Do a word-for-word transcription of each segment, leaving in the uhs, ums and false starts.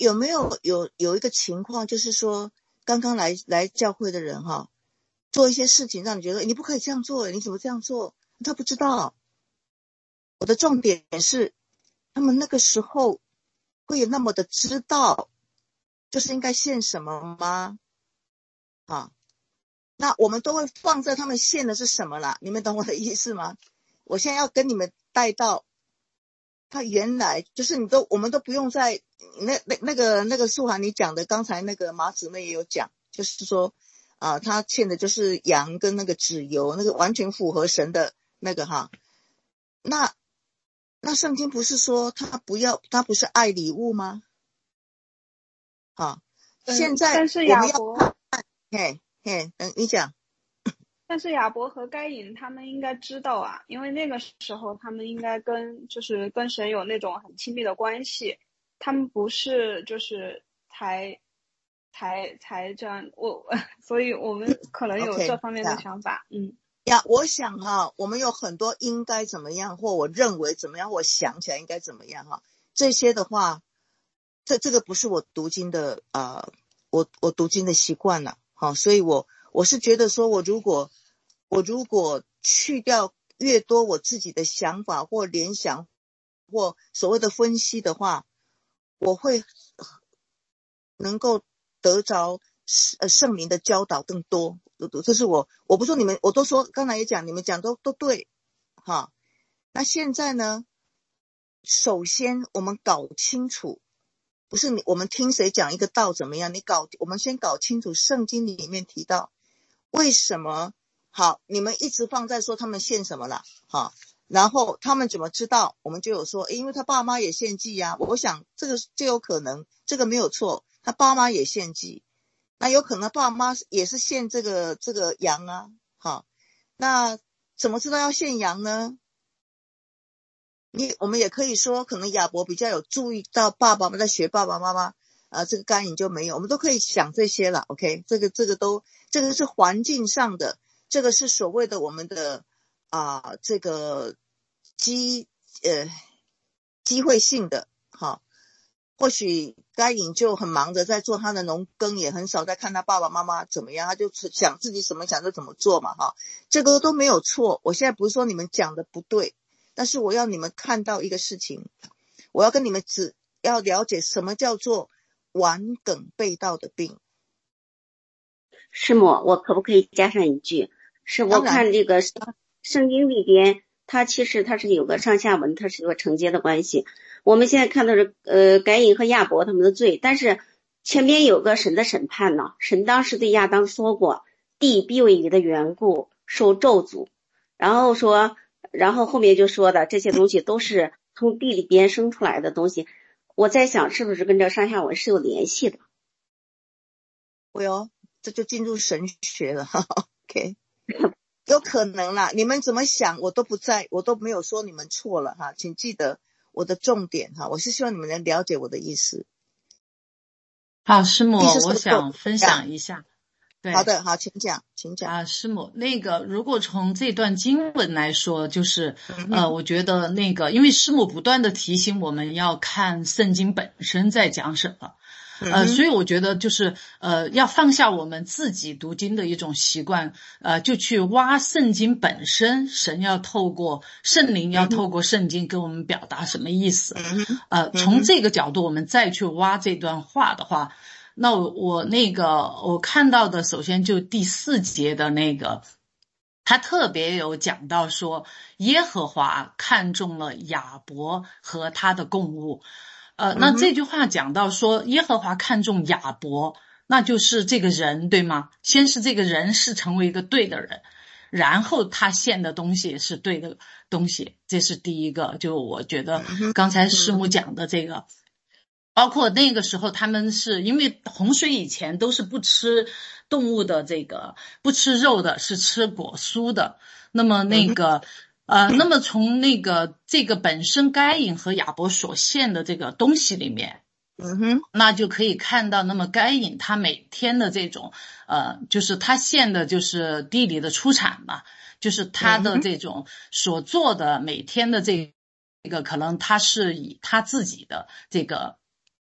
有没有有有一个情况，就是说刚刚来来教会的人哈，做一些事情让你觉得你不可以这样做，你怎么这样做？他不知道。我的重点是，他们那个时候会有那么的知道，就是应该献什么吗？啊，那我们都会放在他们献的是什么啦？你们懂我的意思吗？我现在要跟你们带到，他原来就是你都我们都不用再那那那个那个素涵你讲的，刚才那个马姊妹也有讲，就是说啊，他欠的就是羊跟那个脂油，那个完全符合神的那个哈。那那圣经不是说他不要，他不是爱礼物吗？啊，现在但是我们要亚伯， 看，嘿嘿，嗯，你讲。 但是亚伯和该隐他们应该知道啊，因为那个时候他们应该跟就是跟神有那种很亲密的关系，他们不是就是才才才这样，我所以我们可能有 OK， 这方面的想法，嗯。 呀，我想哈，我们有很多应该怎么样，或我认为怎么样，我想起来应该怎么样哈，这些的话，这这个不是我读经的啊、呃，我我读经的习惯了，好，所以我我是觉得说，我如果我如果去掉越多我自己的想法或联想或所谓的分析的话，我会能够得着呃圣灵的教导更多。这是我我不说你们，我都说刚才也讲，你们讲都都对哈。那现在呢，首先我们搞清楚，不是你我们听谁讲一个道怎么样，你搞我们先搞清楚圣经里面提到为什么好，你们一直放在说他们献什么了哈，然后他们怎么知道，我们就有说因为他爸妈也献祭啊，我想这个就有可能，这个没有错，他爸妈也献祭，那有可能爸妈也是献这个这个羊啊，好，那怎么知道要献羊呢？你我们也可以说，可能亚伯比较有注意到爸爸们在学爸爸妈妈，啊，这个该隐就没有，我们都可以想这些了 ，OK， 这个这个都这个是环境上的，这个是所谓的我们的啊这个机呃机会性的，好。或许该隐就很忙的在做他的农耕，也很少在看他爸爸妈妈怎么样，他就想自己什么想就怎么做嘛哈，这个都没有错。我现在不是说你们讲的不对，但是我要你们看到一个事情，我要跟你们只要了解什么叫做顽梗背道的病。 师母，我可不可以加上一句？是我看这个圣经里边，它其实它是有个上下文，它是有个承接的关系。我们现在看到是呃该隐和亚伯他们的罪，但是前面有个神的审判呢。神当时对亚当说过，地必为你的缘故受咒诅，然后说，然后后面就说的这些东西都是从地里边生出来的东西。我在想是不是跟这上下文是有联系的？ 哎呦，这就进入神学了OK 有可能啦，你们怎么想我都不在，我都没有说你们错了哈，请记得我的重点哈，我是希望你们能了解我的意思。 好，师母，我想分享一下。对， 好的，好，请讲，请讲。 啊，师母，那个如果从这段经文来说，就是呃，我觉得那个，因为师母不断的提醒我们要看圣经本身在讲什么。呃，所以我觉得就是呃，要放下我们自己读经的一种习惯，呃，就去挖圣经本身，神要透过圣灵，要透过圣经跟我们表达什么意思。呃，从这个角度，我们再去挖这段话的话，那我我那个我看到的，首先就第四节的那个，他特别有讲到说，耶和华看中了亚伯和他的供物。呃，那这句话讲到说耶和华看重亚伯，那就是这个人，对吗？先是这个人是成为一个对的人，然后他献的东西是对的东西，这是第一个。就我觉得刚才师母讲的这个，包括那个时候他们是因为洪水以前都是不吃动物的，这个不吃肉的，是吃果蔬的。那么那个呃，那么从那个这个本身该隐和亚伯所献的这个东西里面， 嗯哼， 那就可以看到，那么该隐他每天的这种呃，就是他献的就是地里的出产嘛，就是他的这种所做的每天的这个，可能他是以他自己的这个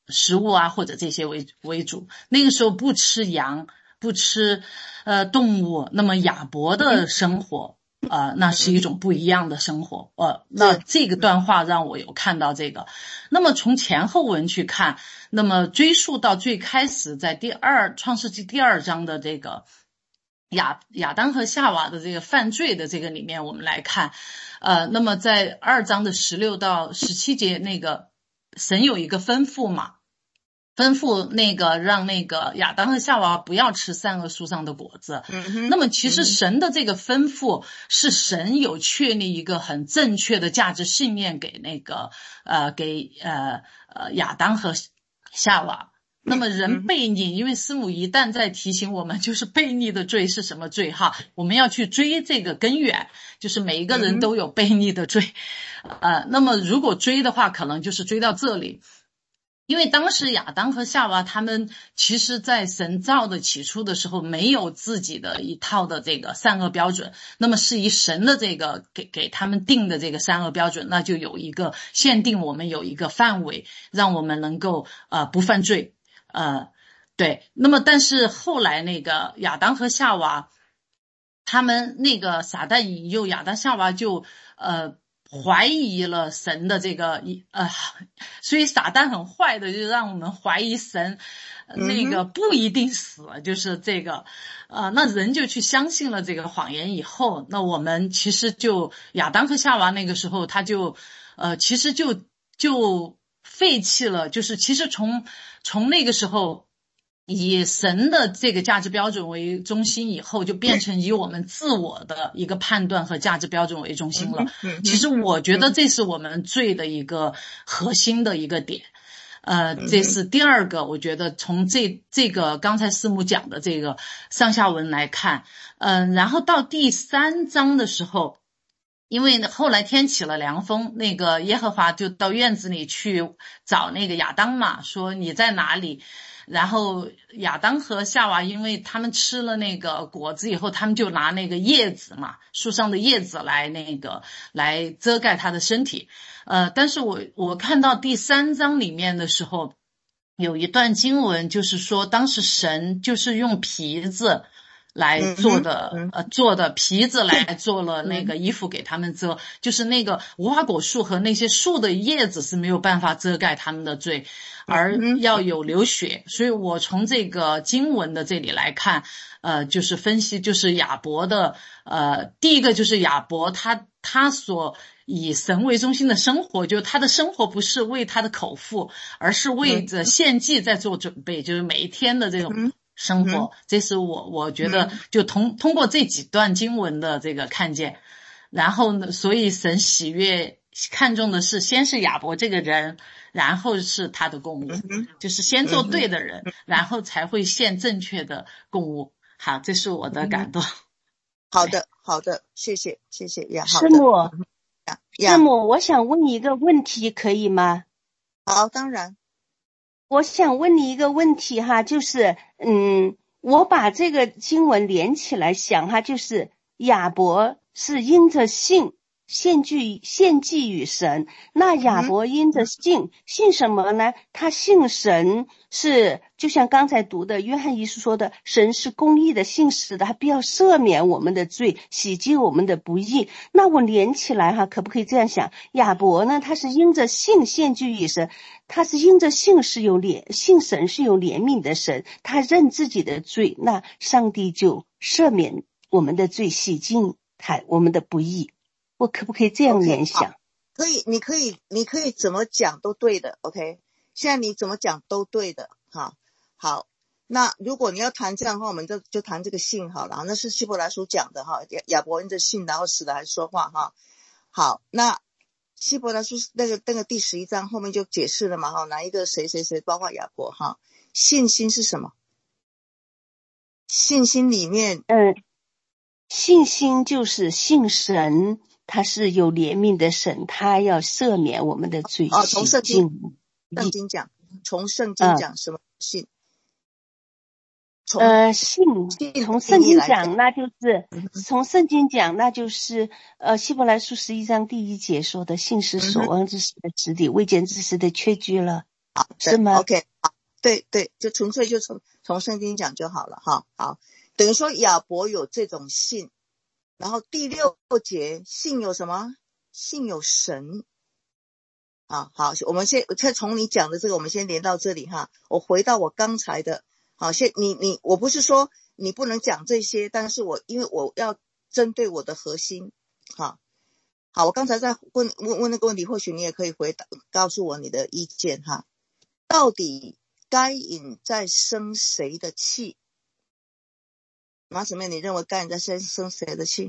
食物啊或者这些为为主。那个时候不吃羊，不吃呃动物，那么亚伯的生活呃那是一种不一样的生活。呃那这个段话让我有看到这个。那么从前后文去看，那么追溯到最开始在第二创世纪第二章的这个亚亚当和夏娃的这个犯罪的这个里面，我们来看，呃，那么在二章的十六到十七节，那个神有一个吩咐嘛，吩咐那个让那个亚当和夏娃不要吃善恶树上的果子。 嗯、 那么其实神的这个吩咐是神有确立一个很正确的价值信念给那个呃给呃呃亚当和夏娃。那么人悖逆，因为师母一旦在提醒我们，就是悖逆的罪是什么罪哈，我们要去追这个根源，就是每一个人都有悖逆的罪。呃，那么如果追的话，可能就是追到这里。因为当时亚当和夏娃他们其实在神造的起初的时候没有自己的一套的这个善恶标准，那么是以神的这个给给他们定的这个善恶标准，那就有一个限定我们有一个范围，让我们能够呃不犯罪。呃，对，那么但是后来那个亚当和夏娃，他们那个撒旦引诱亚当夏娃就呃怀疑了神的这个呃，所以撒旦很坏的，就让我们怀疑神那个不一定死，嗯、就是这个呃，那人就去相信了这个谎言以后，那我们其实就亚当和夏娃那个时候他就呃，其实就就废弃了，就是其实从从那个时候以神的这个价值标准为中心以后，就变成以我们自我的一个判断和价值标准为中心了。其实我觉得这是我们罪的一个核心的一个点。呃，这是第二个，我觉得从这这个刚才师母讲的这个上下文来看，嗯、呃，然后到第三章的时候，因为后来天起了凉风，那个耶和华就到院子里去找那个亚当嘛，说你在哪里？然后亚当和夏娃因为他们吃了那个果子以后，他们就拿那个叶子嘛，树上的叶子来那个来遮盖他的身体。呃，但是我我看到第三章里面的时候，有一段经文就是说，当时神就是用皮子来做的，嗯、呃，做的皮子来做了那个衣服给他们遮，嗯、就是那个无花果树和那些树的叶子是没有办法遮盖他们的罪，而要有流血。所以我从这个经文的这里来看，呃，就是分析，就是亚伯的，呃，第一个就是亚伯他他所以神为中心的生活，就是他的生活不是为他的口腹，而是为着献祭在做准备，就是每一天的这种生活。嗯、这是我我觉得就通通过这几段经文的这个看见，然后呢，所以神喜悦看重的是先是亚伯这个人，然后是他的供物，嗯、就是先做对的人，嗯、然后才会献正确的供物。好，这是我的感动。嗯、 好的，好的，谢谢，谢谢呀。 师母，师母，我想问你一个问题，可以吗？ 好，当然。 我想问你一个问题哈，就是，嗯，我把这个经文连起来想哈，就是亚伯是因着信献祭献祭与神，那亚伯因着信、嗯、信什么呢？他信神是就像刚才读的约翰一书说的，神是公义的，信实的，他必要赦免我们的罪，洗净我们的不义。那我连起来哈，可不可以这样想？亚伯呢，他是因着信献祭与神，他是因着信是有怜信神是有怜悯的神，他认自己的罪，那上帝就赦免我们的罪，洗净他我们的不义。我可不可以这样联想？ okay, 可以，你可以你可以怎么讲都对的 OK， 现在你怎么讲都对的哈。好，那如果你要谈这样的话，我们就就谈这个信好了，那是希伯来书讲的哈，亚伯因着信然后死了还说话哈。好，那希伯来书那个那个第十一章后面就解释了嘛哈，哪一个谁谁谁包括亚伯哈。信心是什么？信心里面嗯，信心就是信神，他是有怜悯的神，他要赦免我们的罪。 哦，从圣经圣经讲，从圣经讲什么信？ 呃，信从圣经讲，那就是从圣经讲，那就是呃，希伯来书十一章第一节说的，信是所望之事的实底，未见之事的确据了。 好， 是吗 ？OK， 好，对对，就纯粹就从从圣经讲就好了哈。好，等于说亚伯有这种信，然后第六节信有什么？信有神。啊，好，我们先再从你讲的这个，我们先连到这里哈。我回到我刚才的，好，先你你，我不是说你不能讲这些，但是我因为我要针对我的核心，好，好，我刚才在问问问那个问题，或许你也可以回答，告诉我你的意见哈。到底该隐在生谁的气？马姊妹，你认为该隐在生生谁的气？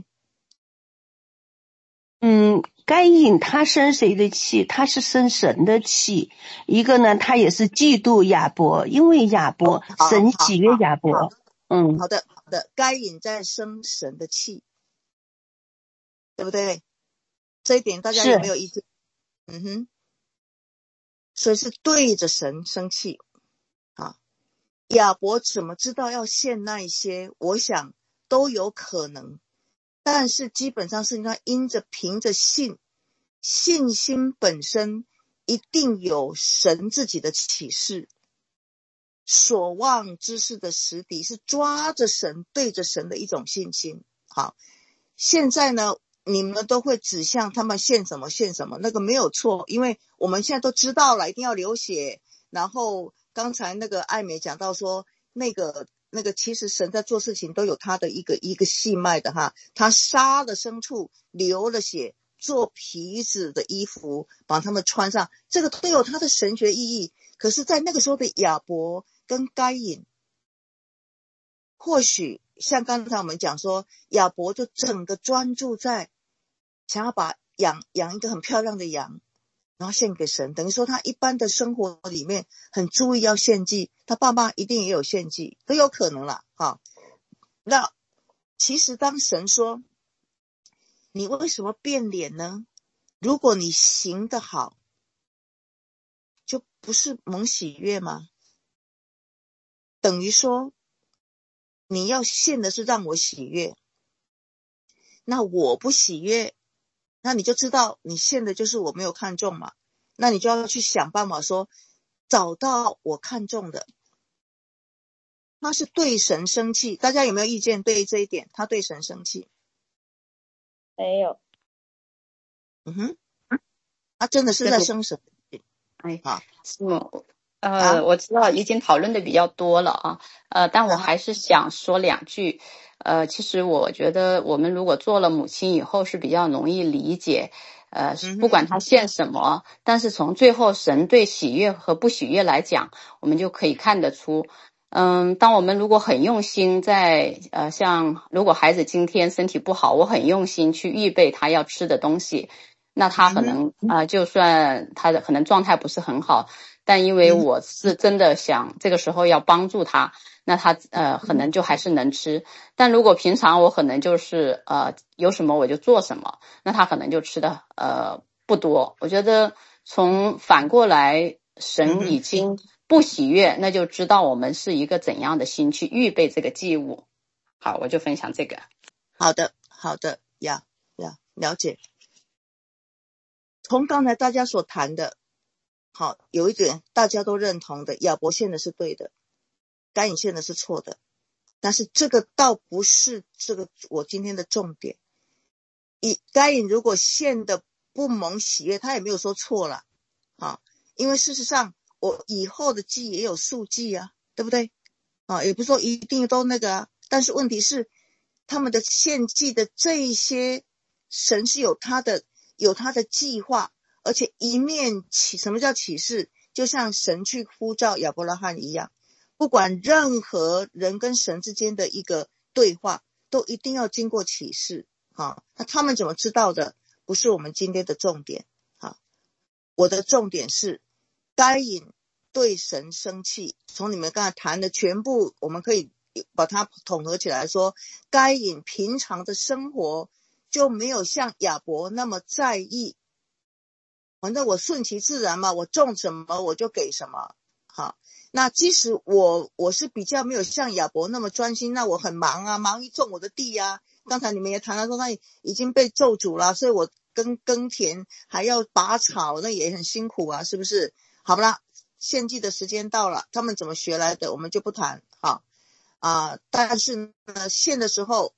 嗯，该隐他生谁的气？他是生神的气。一个呢，他也是嫉妒亚伯，因为亚伯、 哦、 神喜悦亚伯。嗯， 好的好的，该隐在生神的气，对不对？这一点大家有没有意见？嗯哼，所以是对着神生气啊。亚伯怎么知道要献那一些？我想都有可能。但是基本上是他因着凭着信，信心本身一定有神自己的启示，所望之事的实底，是抓着神对着神的一种信心。好，现在呢你们都会指向他们献什么献什么，那个没有错，因为我们现在都知道了一定要流血。然后刚才那个艾美讲到说那个那个其实神在做事情都有他的一个一个细脉的哈，他杀了牲畜，流了血，做皮子的衣服，把他们穿上，这个都有他的神学意义。可是在那个时候的亚伯跟该隐，或许像刚才我们讲说，亚伯就整个专注在想要把养养一个很漂亮的羊，然后献给神，等于说他一般的生活里面很注意要献祭，他爸爸一定也有献祭，都有可能啦哈。那其实当神说你为什么变脸呢？如果你行得好，就不是蒙喜悦吗？等于说你要献的是让我喜悦，那我不喜悦，那你就知道你献的就是我没有看中嘛，那你就要去想办法说找到我看中的。他是对神生气，大家有没有意见对这一点？他对神生气没有。 嗯哼，他真的是在生神气。 哎， 啊， 是吗？呃、啊，我知道已经讨论的比较多了啊，呃，但我还是想说两句。呃，其实我觉得我们如果做了母亲以后是比较容易理解，呃，不管他献什么，嗯、但是从最后神对喜悦和不喜悦来讲，我们就可以看得出。嗯，当我们如果很用心在呃，像如果孩子今天身体不好，我很用心去预备他要吃的东西，那他可能啊、呃，就算他的可能状态不是很好，但因为我是真的想这个时候要帮助他，那他呃可能就还是能吃。但如果平常我可能就是呃有什么我就做什么，那他可能就吃的呃不多。我觉得从反过来，神已经不喜悦，那就知道我们是一个怎样的心去预备这个祭物。好，我就分享这个。 好的，好的，呀呀，了解。从刚才大家所谈的，好，有一点大家都认同的，亚伯献的是对的，该隐献的是错的。但是这个倒不是这个我今天的重点。以该隐如果献的不蒙喜悦，他也没有说错了啊，因为事实上我以后的祭也有素祭啊，对不对啊？也不是说一定都那个啊，但是问题是他们的献祭的这一些，神是有他的有他的计划，而且一面启，什么叫启示？就像神去呼召亚伯拉罕一样，不管任何人跟神之间的一个对话，都一定要经过启示啊。那他们怎么知道的？不是我们今天的重点啊。我的重点是该隐对神生气，从你们刚才谈的全部，我们可以把它统合起来说，该隐平常的生活就没有像亚伯那么在意，反正我顺其自然嘛，我种什么我就给什么。好，那即使我我是比较没有像亚伯那么专心，那我很忙啊，忙于种我的地啊。刚才你们也谈到说他已经被咒诅了，所以我耕耕田还要拔草，那也很辛苦啊，是不是？好不啦， 献祭的时间到了，他们怎么学来的我们就不谈哈啊，但是呢献的时候，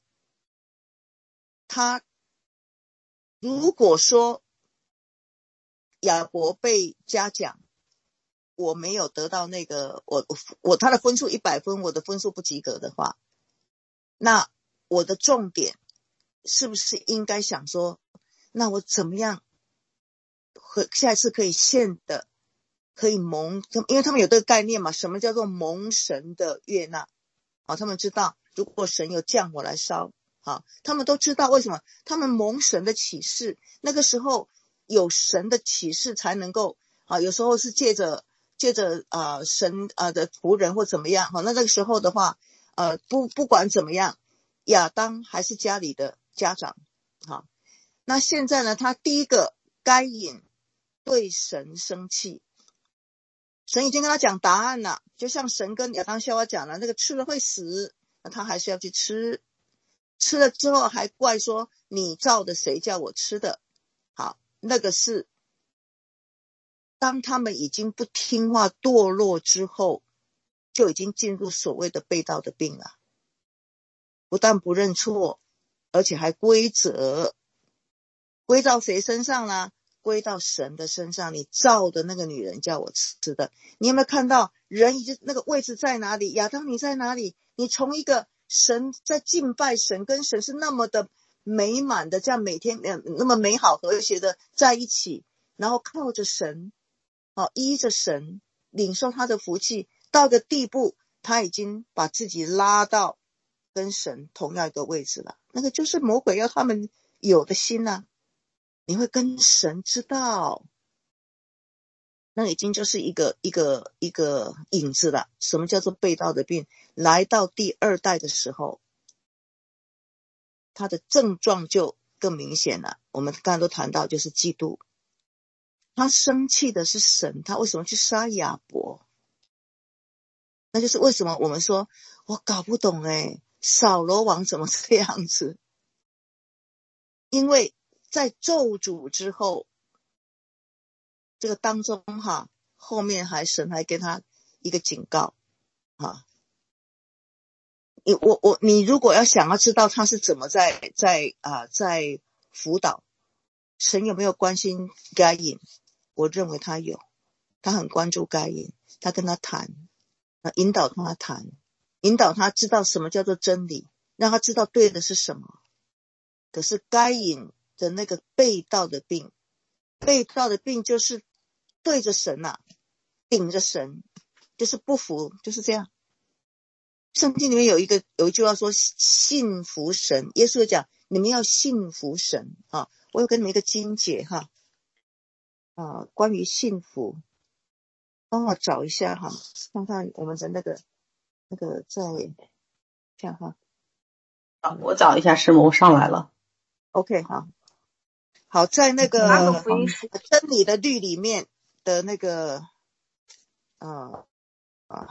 他如果说亚伯被嘉奖，我没有得到那个我我他的分数一百分，我的分数不及格的话，那我的重点是不是应该想说，那我怎么样和下一次可以献的可以蒙，因为他们有这个概念嘛，什么叫做蒙神的悦纳啊？他们知道如果神有降火来烧啊，他们都知道为什么他们蒙神的启示，那个时候有神的启示才能够啊，有时候是借着借着啊神啊的仆人或怎么样哈，那那个时候的话呃不不管怎么样，亚当还是家里的家长哈。那现在呢，他第一个该隐对神生气，神已经跟他讲答案了，就像神跟亚当夏娃讲了，那个吃了会死，那他还是要去吃，吃了之后还怪说你造的谁叫我吃的。好，那个是当他们已经不听话堕落之后，就已经进入所谓的背道的病了，不但不认错，而且还归责，归到谁身上呢？归到神的身上，你造的那个女人叫我吃的。你有没有看到人已经那个位置在哪里？亚当你在哪里？你从一个神在敬拜神，跟神是那么的美满的，这样每天那么美好和谐的在一起，然后靠着神哦，依着神领受他的福气，到个地步他已经把自己拉到跟神同样一个位置了。那个就是魔鬼要他们有的心啊，你会跟神知道，那已经就是一个一个一个影子了。什么叫做背道的病？来到第二代的时候，他的症状就更明显了。我们刚才都谈到就是嫉妒，他生气的是神，他为什么去杀亚伯？那就是为什么我们说我搞不懂诶，扫罗王怎么这样子？因为在咒诅之后，这个当中哈，后面还神还给他一个警告啊。你我我你如果要想要知道他是怎么在在啊在辅导，神有没有关心该隐？我认为他有，他很关注该隐，他跟他谈，引导他谈，引导他知道什么叫做真理，让他知道对的是什么。可是该隐的那个背道的病，背道的病就是对着神啊，顶着神，就是不服，就是这样。圣经里面有一个有一句话说信服神，耶稣讲你们要信服神啊。我有给你们一个经节哈啊，关于信服，帮我找一下哈，看看我们的那个那个在这样哈啊，我找一下师母，我上来了。 OK 好。好，在那个真理的律里面的那个呃啊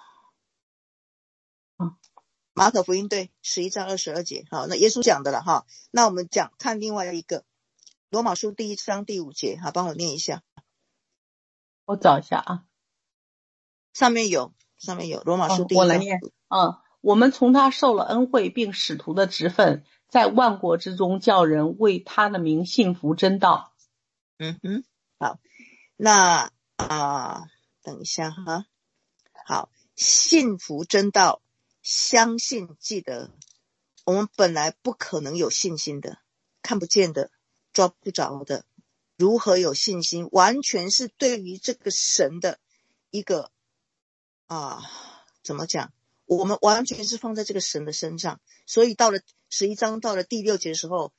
马可福音对十一章二十二节，好，那耶稣讲的了哈。那我们讲看另外一个罗马书第一章第五节，好，帮我念一下。 我找一下啊， 上面有上面有罗马书第一章、 哦、我来念。嗯，我们从他受了恩惠，并使徒的职分，在万国之中叫人为他的名信服真道。 嗯哼，好，那啊、呃，等一下哈，好，信服真道，相信记得，我们本来不可能有信心的，看不见的，抓不着的，如何有信心？完全是对于这个神的一个啊，怎么讲？我们完全是放在这个神的身上，所以到了十一章到了第六节的时候，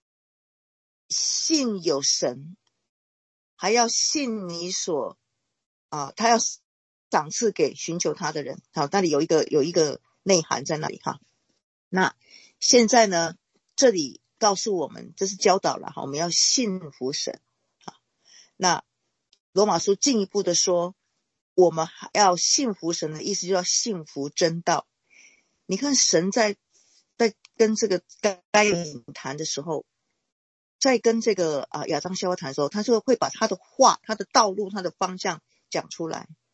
信有神。还要信你所啊，他要赏赐给寻求他的人。好，那里有一个有一个内涵在那里哈。那现在呢，这里告诉我们，这是教导了哈，我们要信服神。好，那罗马书进一步的说，我们还要信服神的意思，就要信服真道。你看神在在跟这个该隐谈的时候，在跟这个啊亚当夏娃谈的时候，他就会把他的话、他的道路、他的方向讲出来。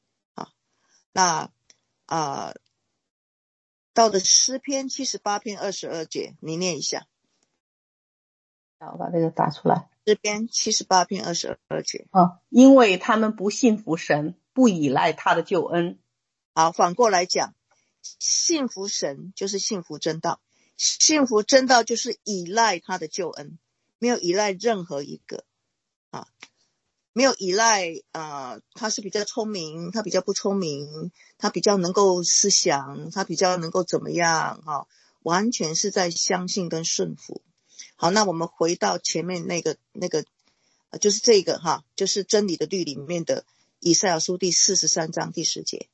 那啊、呃，到的诗篇七十八篇二十二节，你念一下。 我把这个打出来。 诗篇七十八篇二十二节。 啊，因为他们不信服神，不依赖他的救恩。 好，反过来讲，信服神就是信服真道，信服真道就是依赖他的救恩，没有依赖任何一个啊，没有依赖啊、呃，他是比较聪明，他比较不聪明，他比较能够思想，他比较能够怎么样哈、啊，完全是在相信跟顺服。好，那我们回到前面那个那个，就是这个哈，就是真理的律里面的以赛亚书第四十三章第十节。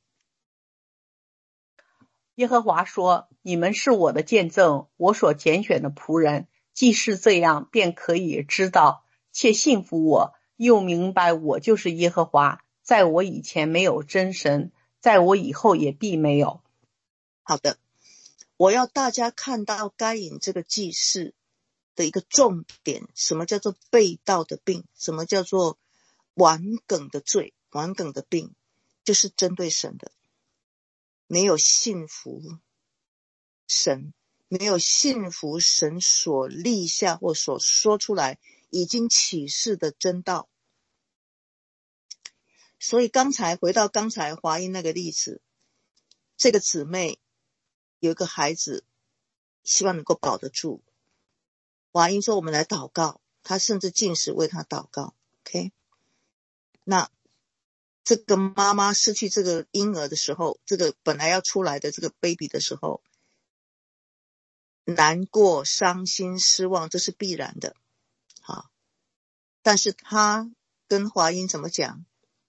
耶和华说：你们是我的见证，我所拣选的仆人，既是这样，便可以知道，且信服我，又明白我就是耶和华，在我以前没有真神，在我以后也必没有。 好的，我要大家看到该隐这个记事的一个重点，什么叫做背道的病，什么叫做顽梗的罪，顽梗的病，就是针对神的，没有信服神，没有信服神所立下或所说出来已经启示的真道。所以刚才回到刚才华英那个例子，这个姊妹有一个孩子，希望能够保得住。华英说我们来祷告，他甚至禁食为他祷告 OK。 那这个妈妈失去这个婴儿的时候，这个本来要出来的这个 baby 的时候，难过伤心失望，这是必然的。好，但是他跟华英怎么讲？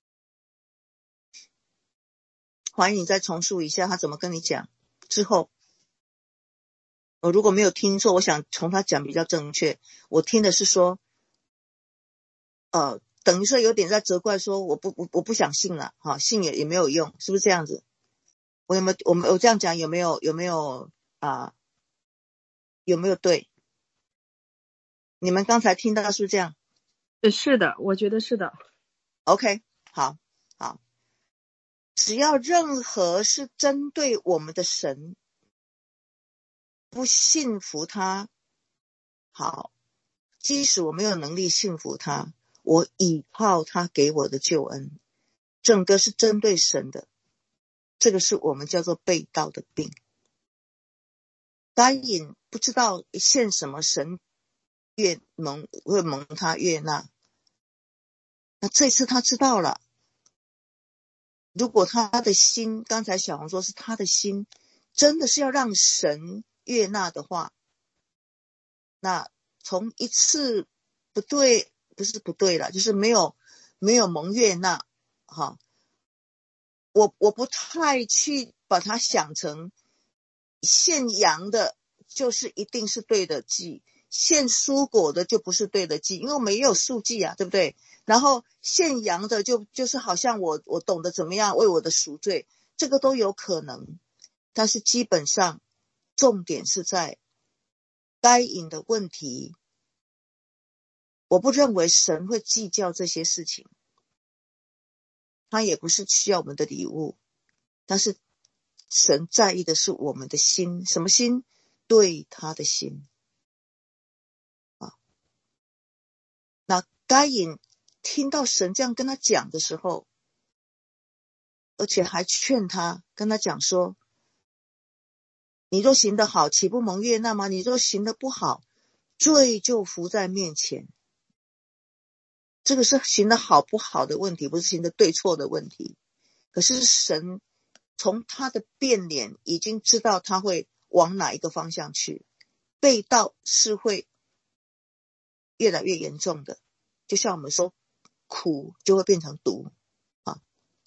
华英你再重述一下他怎么跟你讲之后，我如果没有听错，我想从他讲比较正确。我听的是说呃，等于说有点在责怪说我不我我不想信了哈，信也也没有用，是不是这样子？我有没有我们我这样讲有没有有没有啊？有没有对？你们刚才听到是不是这样？ 是的，我觉得是的。 OK， 好好，只要任何是针对我们的神不信服他，好，即使我没有能力信服他，我倚靠他给我的救恩，整个是针对神的，这个是我们叫做背道的病。该隐不知道献什么神越蒙会蒙他悦纳，那这次他知道了，如果他的心，刚才小红说是他的心真的是要让神悦纳的话，那从一次不对，不是不对了，就是没有没有蒙悦纳哈，我我不太去把它想成献羊的就是一定是对的祭，献蔬果的就不是对的祭，因为我们也有素祭啊，对不对？然后献羊的就就是好像我我懂得怎么样为我的赎罪，这个都有可能。但是基本上重点是在该隐的问题，我不认为神会计较这些事情，他也不是需要我们的礼物，但是神在意的是我们的心，什么心？对他的心啊。那该隐听到神这样跟他讲的时候，而且还劝他，跟他讲说，你若行得好，岂不蒙悦纳吗？你若行得不好，罪就伏在面前。这个是行得好不好的问题，不是行得对错的问题。可是神从他的变脸已经知道他会往哪一个方向去，背道是会越来越严重的，就像我们说苦就会变成毒啊。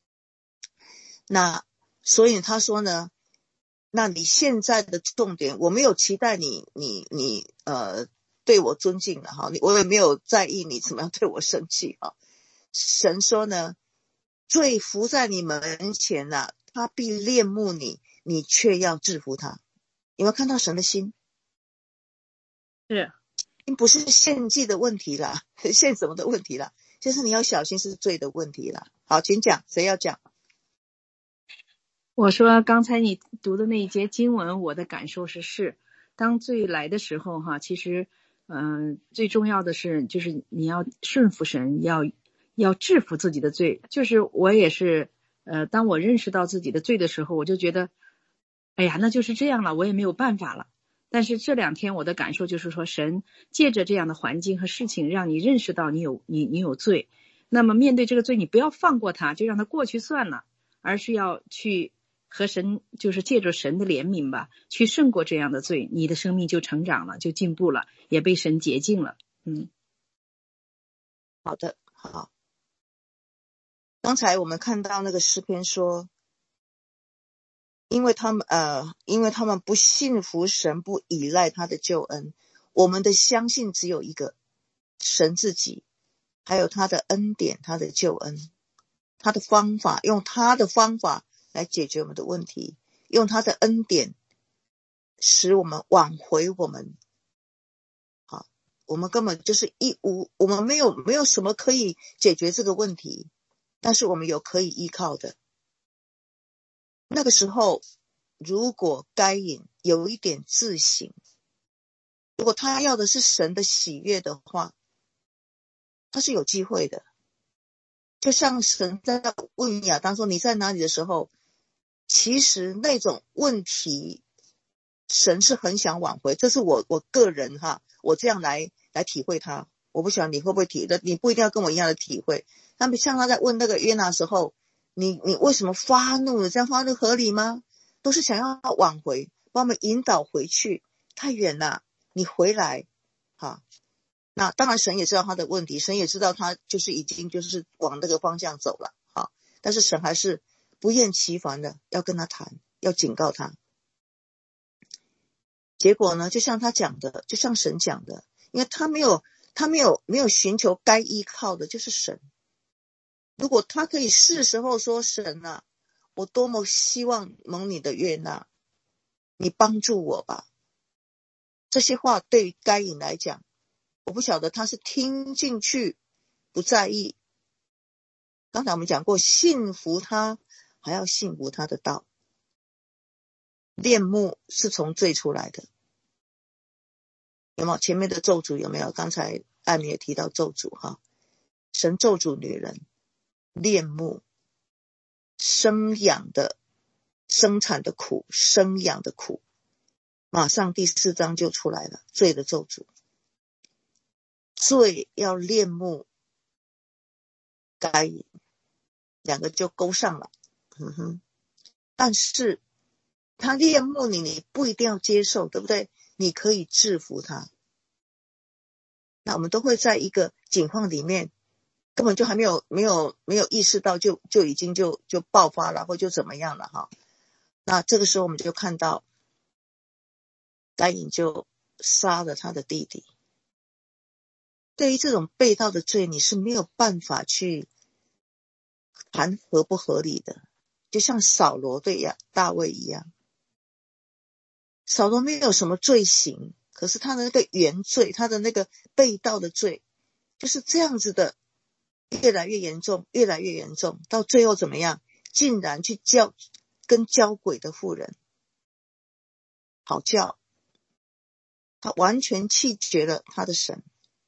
那所以他说呢，那你现在的重点，我没有期待你你你呃对我尊敬了哈，我也没有在意你怎么样对我生气哈。神说呢，罪伏在你门前了、啊，他必恋慕你，你却要制服他。有没有看到神的心？ 是， 不是献祭的问题啦，献什么的问题啦，就是你要小心是罪的问题啦。好，请讲，谁要讲？ 我说刚才你读的那一节经文，我的感受是是，当罪来的时候哈，其实嗯、呃，最重要的是就是你要顺服神，要要制服自己的罪。就是我也是呃，当我认识到自己的罪的时候，我就觉得哎呀，那就是这样了，我也没有办法了。但是这两天我的感受就是说，神借着这样的环境和事情，让你认识到你有你你有罪。那么面对这个罪，你不要放过它，就让它过去算了，而是要去和神，就是借着神的怜悯吧，去胜过这样的罪，你的生命就成长了，就进步了，也被神洁净了。嗯， 好的，好。刚才我们看到那个诗篇说，因为他们呃，因为他们不信服神，不依赖他的救恩，我们的相信只有一个，神自己，还有他的恩典，他的救恩，他的方法，用他的方法来解决我们的问题，用他的恩典使我们挽回我们。好，我们根本就是一无，我们没有没有什么可以解决这个问题，但是我们有可以依靠的。那个时候，如果该隐有一点自省，如果他要的是神的喜悦的话，他是有机会的。就像神在问亚当说你在哪里的时候，其实那种问题神是很想挽回，这是我我个人哈，我这样来来体会他。我不晓得你会不会体会，你不一定要跟我一样的体会。他们像他在问那个约拿的时候，你你为什么发怒了？这样发怒合理吗？都是想要挽回，把我们引导回去，太远了，你回来哈。那当然神也知道他的问题，神也知道他就是已经就是往那个方向走了哈，但是神还是不厌其烦的要跟他谈，要警告他。结果呢，就像他讲的，就像神讲的，因为他没有他没有没有寻求该依靠的就是神。如果他可以是时候说，神啊，我多么希望蒙你的悦纳，你帮助我吧，这些话对于该隐来讲，我不晓得他是听进去不在意。刚才我们讲过，信服他还要信服他的道。恋慕是从罪出来的，有没有？前面的咒诅有没有？刚才艾米也提到咒诅哈，神咒诅女人，恋慕，生养的生产的苦，生养的苦，马上第四章就出来了，罪的咒诅。罪要恋慕该隐，两个就勾上了。嗯哼，但是他恋慕你，你不一定要接受，对不对？你可以制服他。那我们都会在一个境况里面，根本就还没有没有没有意识到，就就已经就就爆发了，或就怎么样了哈。那这个时候我们就看到该隐就杀了他的弟弟。对于这种被盗的罪，你是没有办法去谈合不合理的，就像扫罗对大卫一样。扫罗没有什么罪行，可是他的那个原罪，他的那个被盗的罪，就是这样子的，越来越严重，越来越严重，到最后怎么样？竟然去交跟交鬼的妇人讨教，他完全弃绝了他的神。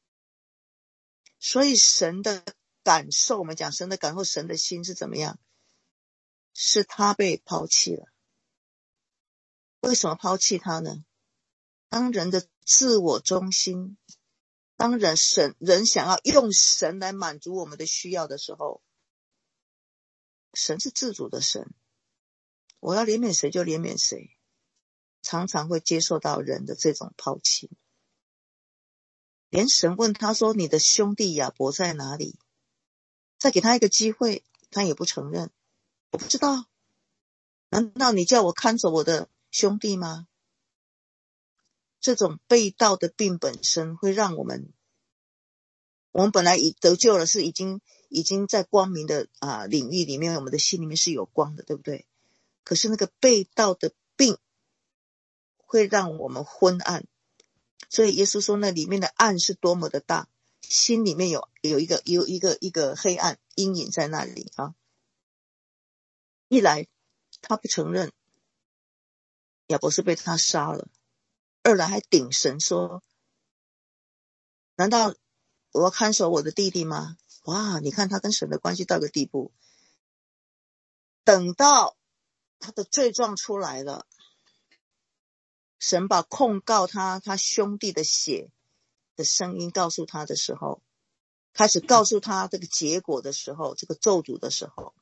所以神的感受，我们讲神的感受，神的心是怎么样？是他被抛弃了。为什么抛弃他呢？当人的自我中心，当人神人想要用神来满足我们的需要的时候，神是自主的神，我要怜悯谁就怜悯谁，常常会接受到人的这种抛弃。连神问他说，你的兄弟亚伯在哪里？再给他一个机会，他也不承认。我不知道，难道你叫我看守我的兄弟吗？这种被盗的病本身会让我们，我们本来已得救了，是已经已经在光明的啊领域里面，我们的心里面是有光的，对不对？可是那个被盗的病会让我们昏暗，所以耶稣说那里面的暗是多么的大，心里面有有一个有一个一个黑暗阴影在那里啊。一来他不承认亚伯是被他杀了，二来还顶神说，难道我要看守我的弟弟吗？哇，你看他跟神的关系到个地步。等到他的罪状出来了，神把控告他他兄弟的血的声音告诉他的时候，开始告诉他这个结果的时候，这个咒诅的时候，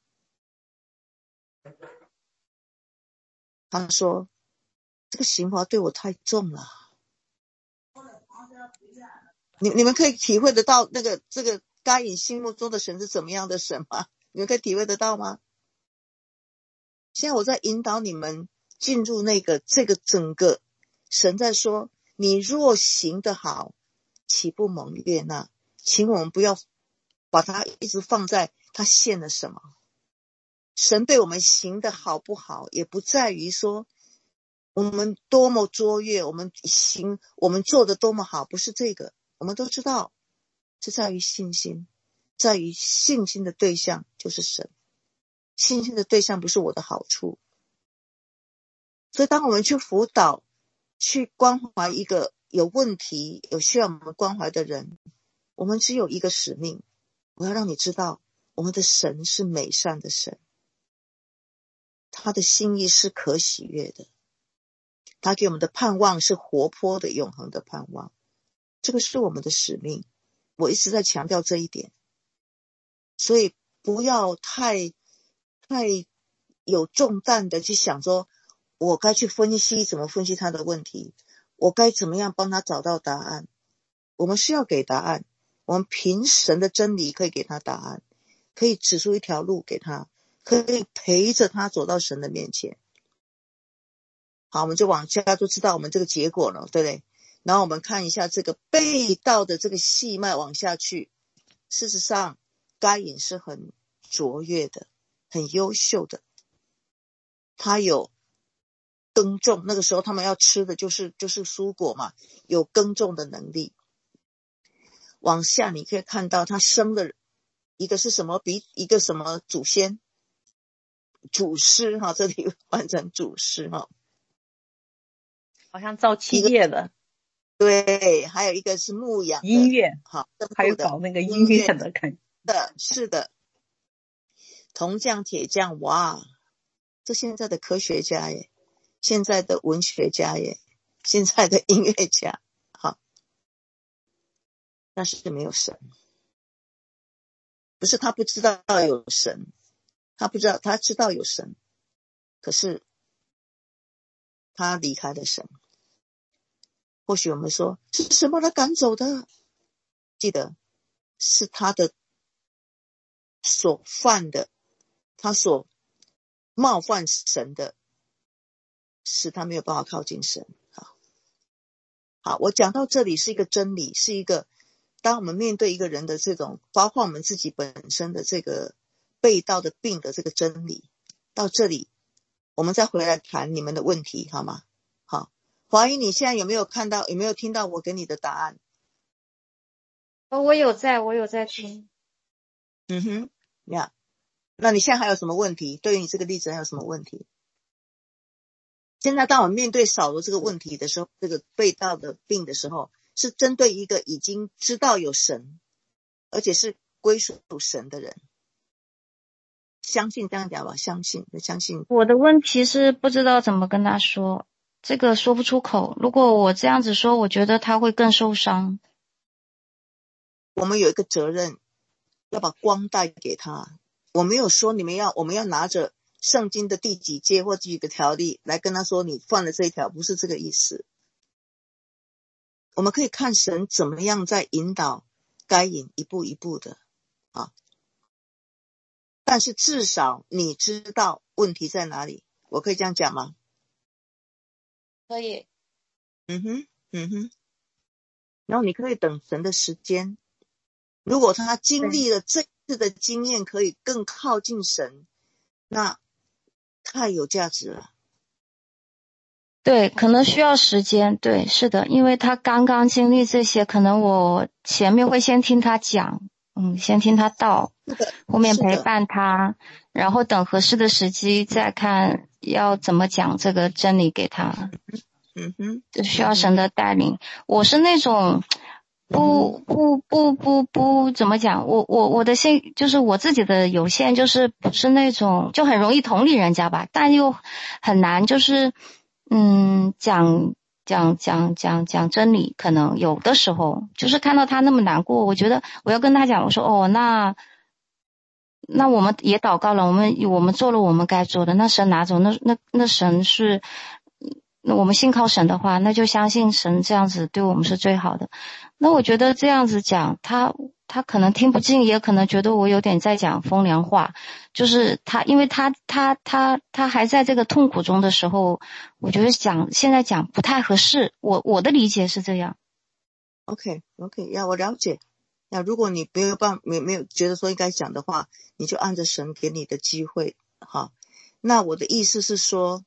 他说这个刑罚对我太重了。你你们可以体会得到那个这个该隐心目中的神是怎么样的神吗？你们可以体会得到吗？现在我在引导你们进入那个这个整个神在说，你若行得好，岂不蒙悦纳？请我们不要把它一直放在他献了什么。神对我们行得好不好，也不在于说我们多么卓越，我们行我们做的多么好，不是这个。我们都知道是在于信心，在于信心的对象就是神，信心的对象不是我的好处。所以当我们去辅导，去关怀一个有问题有需要我们关怀的人，我们只有一个使命，我要让你知道我们的神是美善的神，他的心意是可喜悦的，他给我们的盼望是活泼的永恒的盼望，这个是我们的使命。我一直在强调这一点，所以不要太太有重担的去想说我该去分析怎么分析他的问题，我该怎么样帮他找到答案。我们是要给答案，我们凭神的真理可以给他答案，可以指出一条路给他，可以陪着他走到神的面前。好，我们就往下就知道我们这个结果了，对不对？然后我们看一下这个被盗的这个细脉往下去，事实上该隐是很卓越的，很优秀的，他有耕种，那个时候他们要吃的就是就是蔬果嘛，有耕种的能力。往下你可以看到他生的一个是什么，比一个什么祖先祖师哈，这里换成祖师哈， 好像造器业的， 对，还有一个是牧羊的音乐， 好， 还有搞那个音乐的感觉的，是的，铜匠铁匠，哇，这现在的科学家耶，现在的文学家耶，现在的音乐家，好，但是没有神，不是他不知道有神，他不知道，他知道有神，可是他离开了神。或许我们说是什么他赶走的，记得是他的所犯的，他所冒犯神的，使他没有办法靠近神。好，好，我讲到这里是一个真理，是一个当我们面对一个人的这种，包括我们自己本身的这个被盗的病的这个真理，到这里我们再回来谈你们的问题，好吗？好，华英，你现在有没有看到，有没有听到我给你的答案？ 哦，我有在，我有在听。 嗯哼，呀，那你现在还有什么问题？对于你这个例子还有什么问题？现在当我们面对扫罗这个问题的时候，这个被盗的病的时候，是针对一个已经知道有神，而且是归属神的人。相信这样讲吧，相信，相信。 我的问题是不知道怎么跟他说，这个说不出口。如果我这样子说，我觉得他会更受伤。 我们有一个责任，要把光带给他。我没有说你们要，我们要拿着圣经的第几节或几个条例来跟他说你犯了这一条，不是这个意思。我们可以看神怎么样在引导该隐一步一步的啊。但是至少你知道问题在哪里，我可以这样讲吗？ 可以。 嗯哼，嗯哼。然后你可以等神的时间，如果他经历了这次的经验可以更靠近神，那太有价值了。 对，可能需要时间，对，是的，因为他刚刚经历这些，可能我前面会先听他讲， 嗯，先听他道，后面陪伴他，然后等合适的时机再看要怎么讲这个真理给他。 嗯哼， 就需要神的带领。我是那种不不不不不怎么讲，我我我的性就是我自己的有限，就是不是那种就很容易同理人家吧，但又很难就是嗯讲讲讲讲讲真理，可能有的时候就是看到他那么难过，我觉得我要跟他讲，我说哦那那我们也祷告了，我们我们做了我们该做的，那神拿走，那那那神是。那我们信靠神的话，那就相信神这样子对我们是最好的。那我觉得这样子讲，他他可能听不进，也可能觉得我有点在讲风凉话。就是他，因为他他他他还在这个痛苦中的时候，我觉得讲现在讲不太合适。我我的理解是这样。 OK OK， 呀，我了解。呀，如果你没有办没没有觉得说应该讲的话，你就按着神给你的机会，哈。那我的意思是说。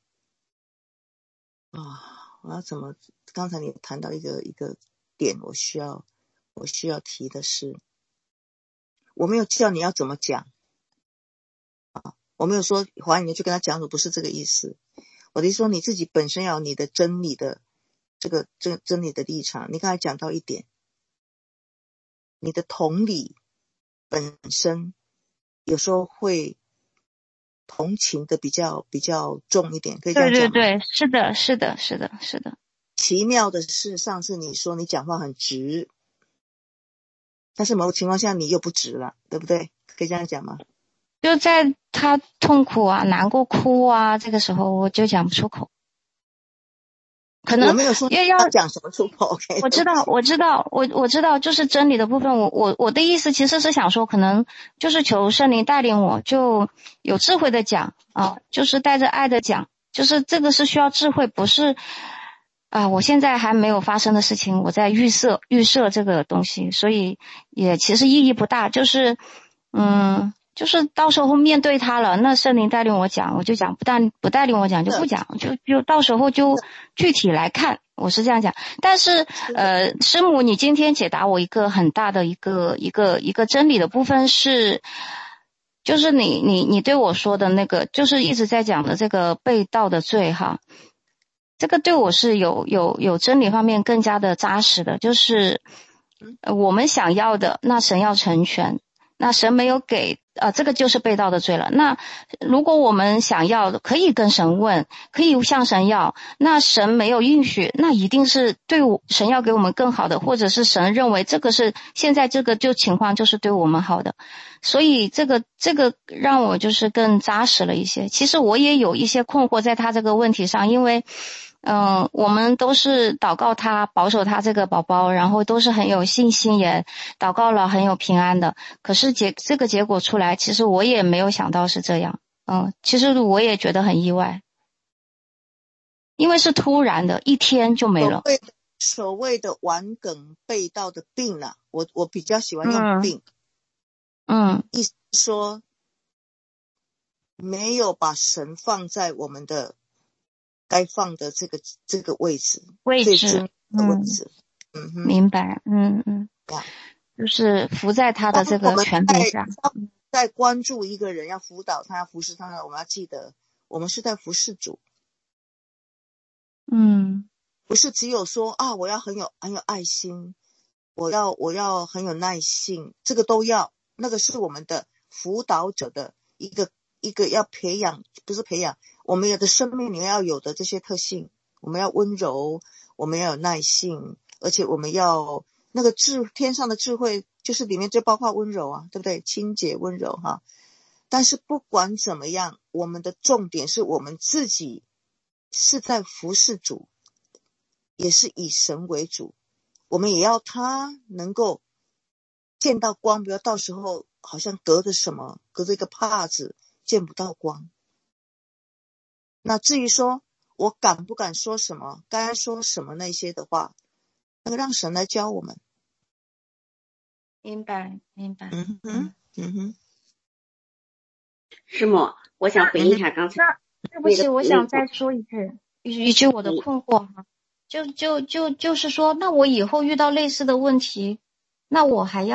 啊，我要怎么？刚才你谈到一个一个点，我需要我需要提的是，我没有叫你要怎么讲啊，我没有说华你就跟他讲，我不是这个意思。我的意思说你自己本身要有你的真理的这个真真理的立场。你刚才讲到一点，你的同理本身有时候会。同情的比较比较重一点，可以这样讲吗？ 对对对，是的，是的，是的，是的。 奇妙的是，上次你说你讲话很直，但是某个情况下你又不直了，对不对？可以这样讲吗？ 就在他痛苦啊、难过、哭啊，这个时候我就讲不出口。可能我没有说要讲什么出口 ，OK？ 我知道，我知道，我我知道，就是真理的部分。我我我的意思其实是想说，可能就是求圣灵带领我，就有智慧的讲啊，就是带着爱的讲，就是这个是需要智慧，不是啊。我现在还没有发生的事情，我在预设预设这个东西，所以也其实意义不大。就是嗯。就是到时候面对他了，那圣灵带领我讲，我就讲；不带不带领我讲就不讲，就就到时候就具体来看，我是这样讲。但是呃，师母，你今天解答我一个很大的一个一个一个真理的部分是，就是你你你对我说的那个，就是一直在讲的这个被盗的罪哈，这个对我是有有有真理方面更加的扎实的，就是呃我们想要的，那神要成全。那神没有给，呃，这个就是被盗的罪了。那如果我们想要的，可以跟神问，可以向神要，那神没有允许，那一定是对我神要给我们更好的，或者是神认为这个是现在这个就情况就是对我们好的。所以这个这个让我就是更扎实了一些。其实我也有一些困惑在他这个问题上，因为嗯，我们都是祷告他，保守他这个宝宝，然后都是很有信心，也祷告了很有平安的。可是结这个结果出来，其实我也没有想到是这样。嗯，其实我也觉得很意外，因为是突然的，一天就没了。 所谓的所谓的顽梗被盗的病啊，我我比较喜欢用病。 嗯，嗯意思说没有把神放在我们的该放的这个这个位置， 位置的位置，嗯, 嗯哼， 明白，嗯嗯，就是伏在他的这个权柄上。 在关注一个人，要辅导他，要服侍他，我们要记得，我们是在服侍主， 嗯， 不是只有说啊，我要很有很有爱心，我要我要很有耐性，这个都要，那个是我们的辅导者的一个一个要培养，不是培养。我们有的生命里面要有的这些特性，我们要温柔，我们要有耐性，而且我们要那个智天上的智慧，就是里面就包括温柔啊，对不对？清洁温柔哈。但是不管怎么样，我们的重点是我们自己是在服侍主，也是以神为主，我们也要他能够见到光，不要到时候好像隔着什么，隔着一个帕子见不到光。那至于说我敢不敢说什么，该说什么那些的话，那个让神来教我们。 明白明白。 嗯哼嗯哼。 师母，我想回应一下刚才、 嗯、对不起，我想再说一句一一句我的困惑哈，就就就就是说，那我以后遇到类似的问题，那我还要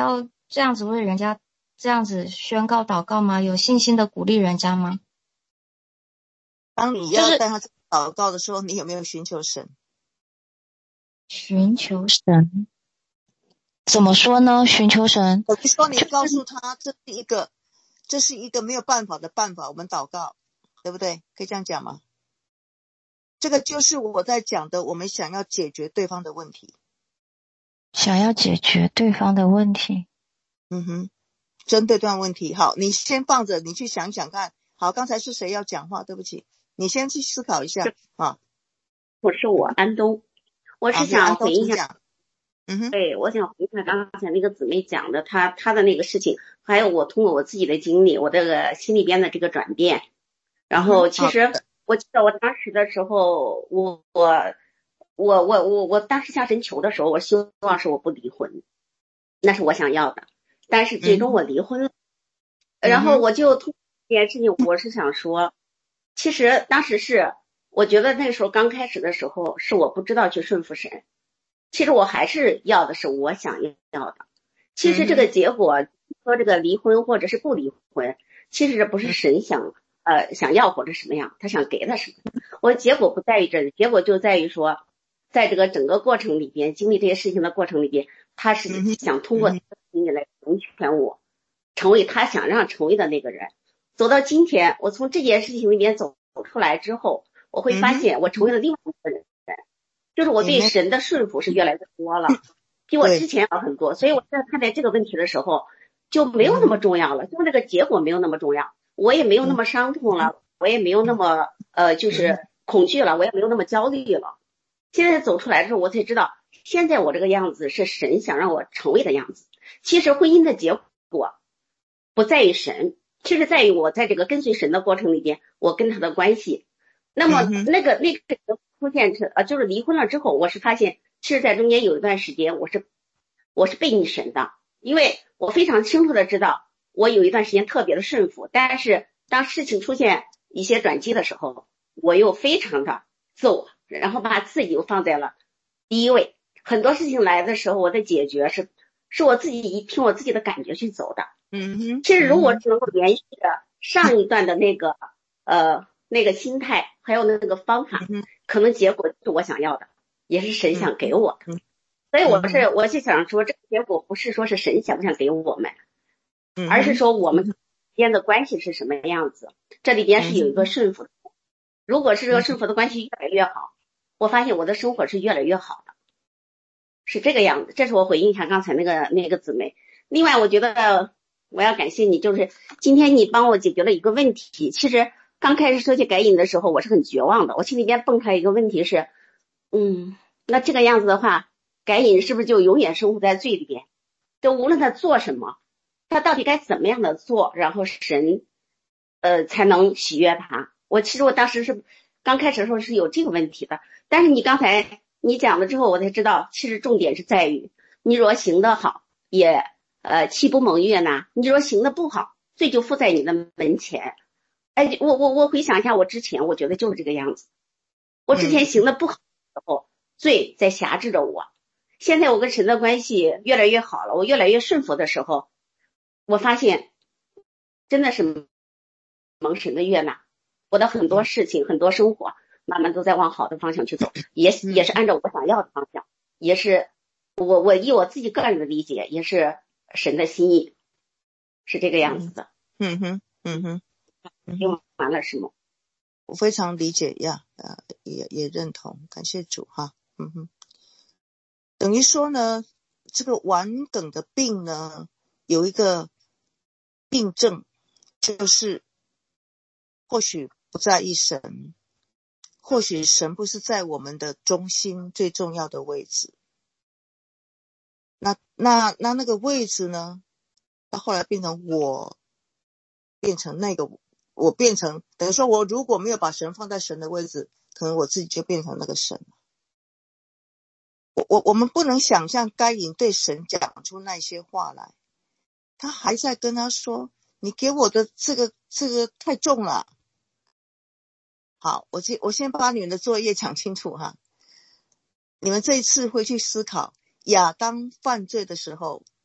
这样子为人家这样子宣告祷告吗？有信心的鼓励人家吗？ 当你要带他祷告的时候，你有没有寻求神？ 寻求神怎么说呢？寻求神， 我就说你告诉他，这是一个，这是一个没有办法的办法，我们祷告，对不对？可以这样讲吗？这个就是我在讲的，我们想要解决对方的问题， 想要解决对方的问题。 嗯哼，针对对方问题。好，你先放着，你去想想看。好，刚才是谁要讲话？对不起，你先去思考一下啊。 我是我安东，我是想回应一下。 嗯哼， 对，我想回应一下刚才那个姊妹讲的，她她的那个事情，还有我通过我自己的经历，我这个心里边的这个转变。然后其实我记得我当时的时候，我我我我我我当时向神求的时候，我希望是我不离婚，那是我想要的。但是最终我离婚了，嗯、然后我就通过这件事情，我是想说，其实当时是我觉得那时候刚开始的时候，是我不知道去顺服神。其实我还是要的是我想要的。其实这个结果说这个离婚或者是不离婚，其实这不是神想呃想要或者什么样，他想给他什么。我结果不在于这里，结果就在于说，在这个整个过程里边，经历这些事情的过程里边，他是想通过这个经历来成全我，成为他想让成为的那个人。走到今天，我从这件事情里边走出来之后，我会发现我成为了另外一个人。就是我对神的顺服是越来越多了，比我之前要很多，所以我在看待这个问题的时候就没有那么重要了，就这个结果没有那么重要，我也没有那么伤痛了，我也没有那么呃就是恐惧了，我也没有那么焦虑了。现在走出来之后，我才知道，现在我这个样子是神想让我成为的样子。其实婚姻的结果不在于神，其实在于我在这个跟随神的过程里边，我跟他的关系。那么那个那个出现呃就是离婚了之后，我是发现其实在中间有一段时间我是我是背逆神的，因为我非常清楚的知道我有一段时间特别的顺服，但是当事情出现一些转机的时候，我又非常的自我，然后把自己又放在了第一位。很多事情来的时候，我的解决是是我自己凭我自己的感觉去走的。 嗯哼， 其实如果是能够延续着上一段的那个呃那个心态还有那个方法，可能结果是我想要的，也是神想给我的。所以我是我是想说，这个结果不是说是神想不想给我们，而是说我们之间的关系是什么样子。这里边是有一个顺服的，如果是这个顺服的关系越来越好，我发现我的生活是越来越好的，是这个样子。这是我回应一下刚才那个那个姊妹。另外我觉得我要感谢你，就是今天你帮我解决了一个问题。其实刚开始说起改瘾的时候，我是很绝望的。我心里边蹦出来一个问题是，嗯，那这个样子的话，改瘾是不是就永远生活在罪里边？就无论他做什么，他到底该怎么样的做，然后神，呃，才能喜悦他？我其实我当时是刚开始的时候是有这个问题的，但是你刚才你讲了之后，我才知道，其实重点是在于，你若行得好，也呃岂不蒙悦呢？你若行得不好，罪就附在你的门前。哎，我我我回想一下，我之前我觉得就是这个样子。我之前行的不好的时候，罪在辖制着我。现在我跟神的关系越来越好了，我越来越顺服的时候，我发现真的是蒙神的悦纳。我的很多事情、很多生活，慢慢都在往好的方向去走，也也是按照我想要的方向，也是我我以我自己个人的理解，也是神的心意，是这个样子的。 嗯哼，嗯哼。 用完了是吗？ 我非常理解呀，呃，也也认同，感谢主哈，嗯哼。等于说呢，这个顽梗的病呢，有一个病症，就是或许不在意神，或许神不是在我们的中心最重要的位置。那那那那个位置呢，到后来变成我，变成那个。我变成等于说我如果没有把神放在神的位置，可能我自己就变成那个神了。我我我们不能想象该隐对神讲出那些话来，他还在跟他说，你给我的这个这个太重了。好，我先我先把你们的作业讲清楚哈。你们这一次会去思考亚当犯罪的时候，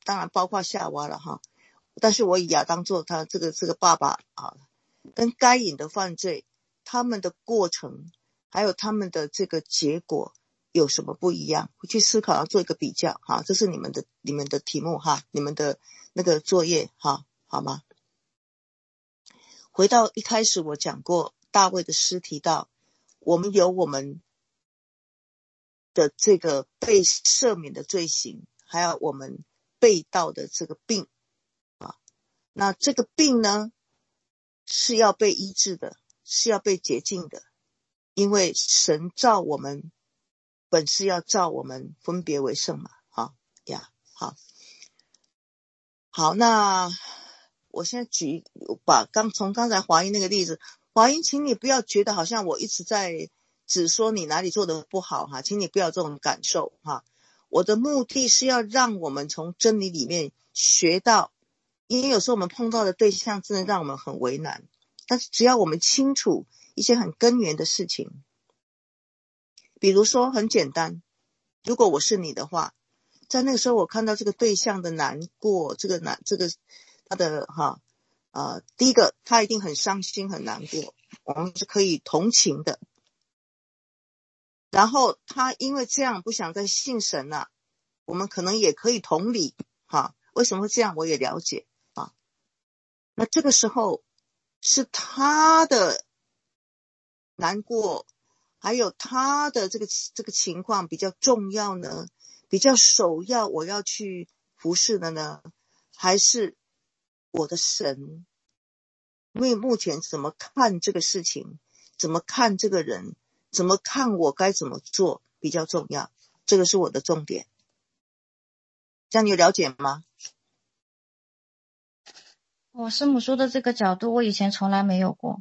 当然包括夏娃了哈。但是我以亚当做他这个这个爸爸啊，跟该隐的犯罪，他们的过程还有他们的这个结果有什么不一样？回去思考，要做一个比较哈。这是你们的你们的题目哈，你们的那个作业哈，好吗？回到一开始我讲过，大卫的诗提到，我们有我们的这个被赦免的罪行，还有我们被盗的这个病啊。那这个病呢，是要被医治的，是要被洁净的，因为神造我们本是要造我们分别为圣嘛，好呀，好，好，那我现在举把刚从刚才华英那个例子，华英，请你不要觉得好像我一直在只说你哪里做得不好哈，请你不要这种感受哈。我的目的是要让我们从真理里面学到，因为有时候我们碰到的对象真的让我们很为难，但是只要我们清楚一些很根源的事情，比如说很简单，如果我是你的话，在那个时候我看到这个对象的难过，这个难这个他的哈呃第一个他一定很伤心很难过，我们是可以同情的。然后他因为这样不想再信神了，我们可能也可以同理哈，为什么会这样我也了解啊。那这个时候是他的难过还有他的这个这个情况比较重要呢，比较首要我要去服侍的呢，还是我的神因为目前怎么看这个事情，怎么看这个人，怎么看我该怎么做比较重要，这个是我的重点。这样你有了解吗？ 我师母说的这个角度我以前从来没有过。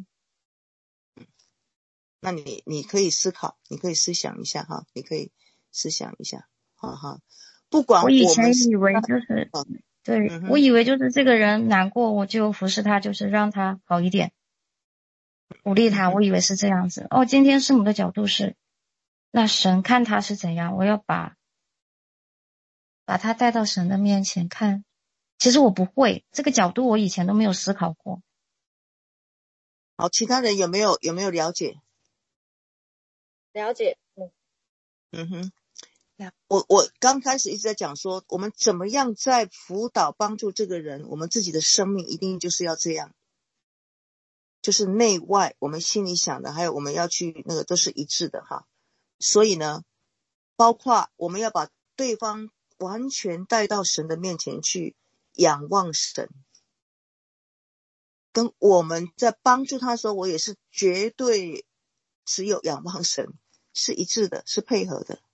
那你你可以思考，你可以思想一下哈，你可以思想一下，好哈。不管我们我以前以为就是、 啊、 对、 嗯、 我以为就是这个人难过我就服侍他，就是让他好一点，鼓励他，我以为是这样子。哦，今天师母的角度是，那神看他是怎样，我要把把他带到神的面前看。其实我不会，这个角度我以前都没有思考过。 好，其他人有没有有没有了解？ 了解。 嗯嗯哼，我我刚开始一直在讲说，我们怎么样在辅导帮助这个人，我们自己的生命一定就是要这样，就是内外我们心里想的，还有我们要去那个都是一致的哈。所以呢，包括我们要把对方完全带到神的面前去仰望神，跟我们在帮助他的时候，我也是绝对只有仰望神，是一致的，是配合的。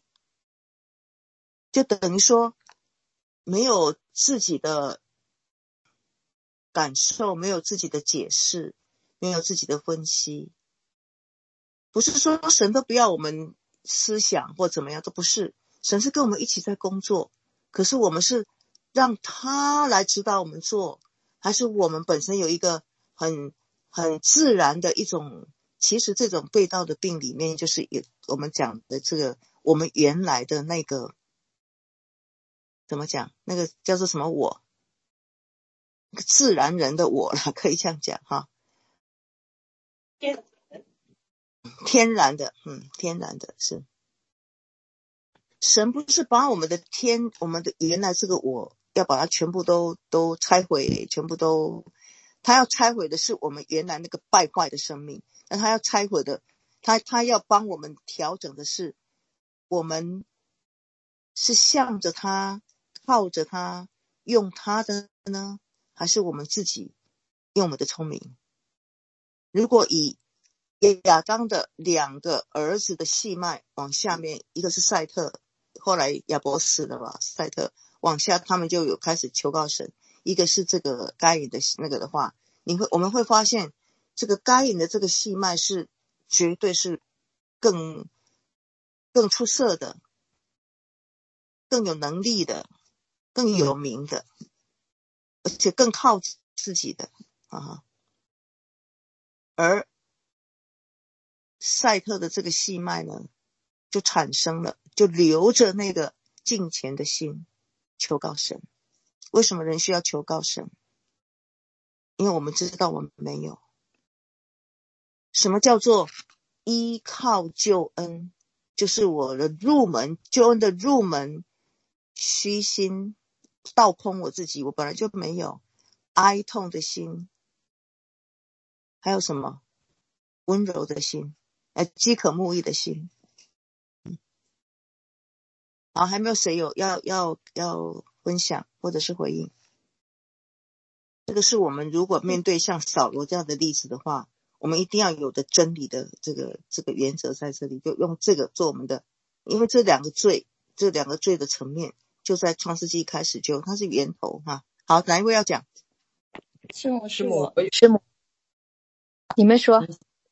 就等于说没有自己的感受，没有自己的解释，没有自己的分析。不是说神都不要我们思想或怎么样，都不是，神是跟我们一起在工作，可是我们是让他来指导我们做，还是我们本身有一个很很自然的一种，其实这种被盗的病里面就是有我们讲的这个我们原来的那个怎么讲，那个叫做什么我，自然人的我啦，可以这样讲哈，天天然的，嗯，天然的是神不是把我们的天，我们的原来这个我要把它全部都都拆毁，全部都，他要拆毁的是我们原来那个败坏的生命，那他要拆毁的，他他要帮我们调整的是，我们是向着他，靠着他，用他的呢，还是我们自己用我们的聪明？如果以亚当的两个儿子的系脉往下面，一个是赛特，后来亚伯死了吧，赛特往下他们就有开始求告神，一个是这个该隐的那个的话，你会我们会发现这个该隐的这个系脉是绝对是更更出色的，更有能力的，更有名的，而且更靠自己的啊。而赛特的这个系脉呢，就产生了，就留着那个敬虔的心求告神为什么人需要求告神？因为我们知道我们没有。什么叫做依靠救恩？就是我的入门，救恩的入门，虚心倒空我自己，我本来就没有，哀痛的心，还有什么温柔的心，呃，饥渴慕义的心。嗯，好，还没有谁有要要要分享或者是回应？这个是我们如果面对像扫罗这样的例子的话，我们一定要有的真理的这个这个原则在这里，就用这个做我们的，因为这两个罪，这两个罪的层面就在创世纪开始就它是源头哈。好，哪一位要讲？ 是我是我是我， 你们说。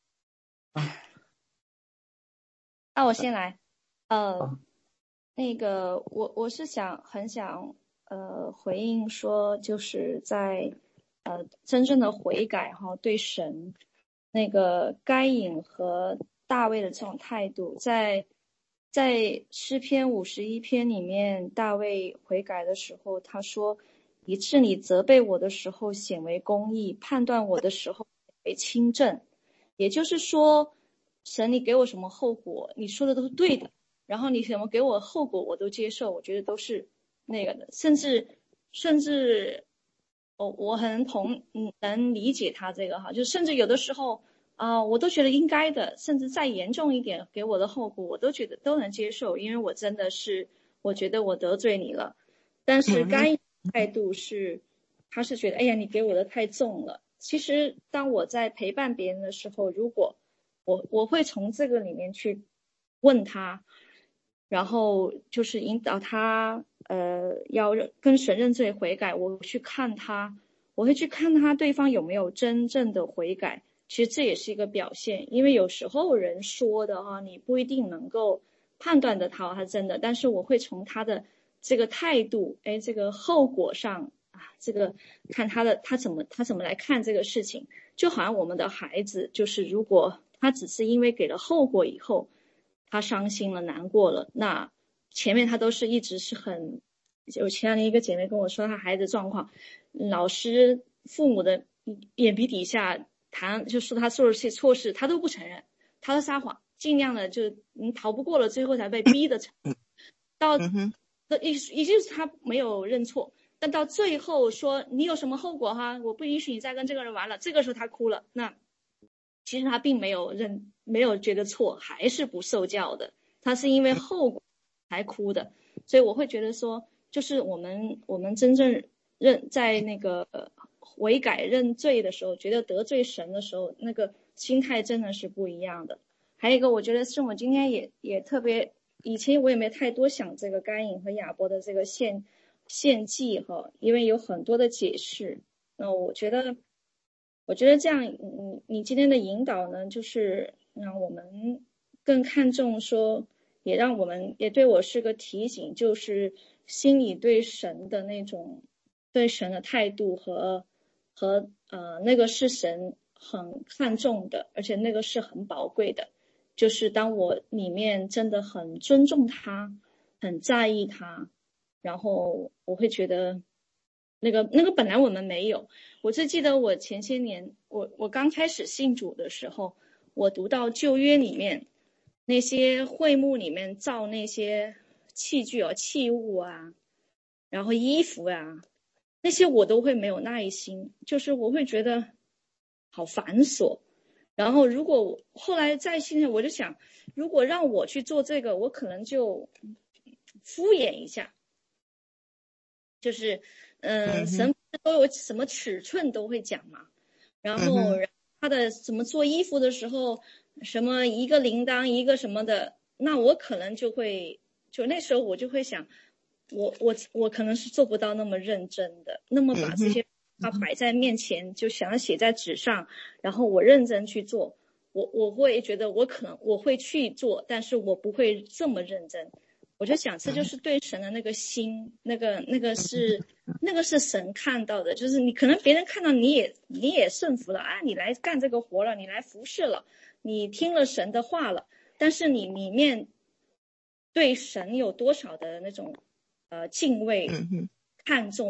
那我先来。呃，那个我我是想很想呃回应说，就是在呃真正的悔改哈，对神那个该隐和大卫的这种态度，在在诗篇五十一篇里面，大卫悔改的时候，他说：“以致你责备我的时候显为公义，判断我的时候显为清正。”也就是说，神你给我什么后果，你说的都是对的，然后你什么给我后果我都接受，我觉得都是那个的，甚至甚至我我很同嗯能理解他这个哈，就甚至有的时候啊、呃，我都觉得应该的，甚至再严重一点给我的后果我都觉得都能接受，因为我真的是我觉得我得罪你了。但是该隐的态度是他是觉得哎呀你给我的太重了。其实当我在陪伴别人的时候，如果我我会从这个里面去问他，然后就是引导他呃要跟神认罪悔改，我去看他，我会去看他对方有没有真正的悔改。其实这也是一个表现，因为有时候人说的哈，你不一定能够判断得到他真的，但是我会从他的这个态度，哎，这个后果上啊，这个看他的他怎么他怎么来看这个事情。就好像我们的孩子，就是如果他只是因为给了后果以后他伤心了难过了，那前面他都是一直是很，有前两天一个姐妹跟我说她孩子状况，老师父母的眼皮底下谈就说他做了些错事，他都不承认，他都撒谎，尽量的就你逃不过了，最后才被逼的承认。到也也就是他没有认错，但到最后说你有什么后果哈，我不允许你再跟这个人玩了，这个时候他哭了，那其实他并没有认没有觉得错，还是不受教的，他是因为后果才哭的。所以我会觉得说，就是我们我们真正认在那个悔改认罪的时候，觉得得罪神的时候，那个心态真的是不一样的。还有一个我觉得是我今天也也特别，以前我也没太多想这个该隐和亚伯的这个献献祭哈，因为有很多的解释。那我觉得我觉得这样你你今天的引导呢，就是让我们更看重说，也让我们也对我是个提醒，就是心里对神的那种对神的态度和和呃那个是神很看重的，而且那个是很宝贵的。就是当我里面真的很尊重他，很在意他，然后我会觉得那个那个本来我们没有。我最记得我前些年我我刚开始信主的时候，我读到旧约里面那些会幕里面造那些器具啊器物啊，然后衣服啊，那些我都会没有耐心，就是我会觉得好繁琐。然后如果后来在现在我就想，如果让我去做这个，我可能就敷衍一下，就是嗯，神都有什么尺寸都会讲嘛，然后他的什么做衣服的时候，什么一个铃铛一个什么的，那我可能就会就那时候我就会想，我我我可能是做不到那么认真的，那么把这些他摆在面前，就想要写在纸上，然后我认真去做，我我会觉得我可能我会去做，但是我不会这么认真。我就想这就是对神的那个心，那个那个是那个是神看到的，就是你可能别人看到你也你也顺服了啊，你来干这个活了，你来服侍了，你听了神的话了，但是你里面对神有多少的那种呃敬畏看重，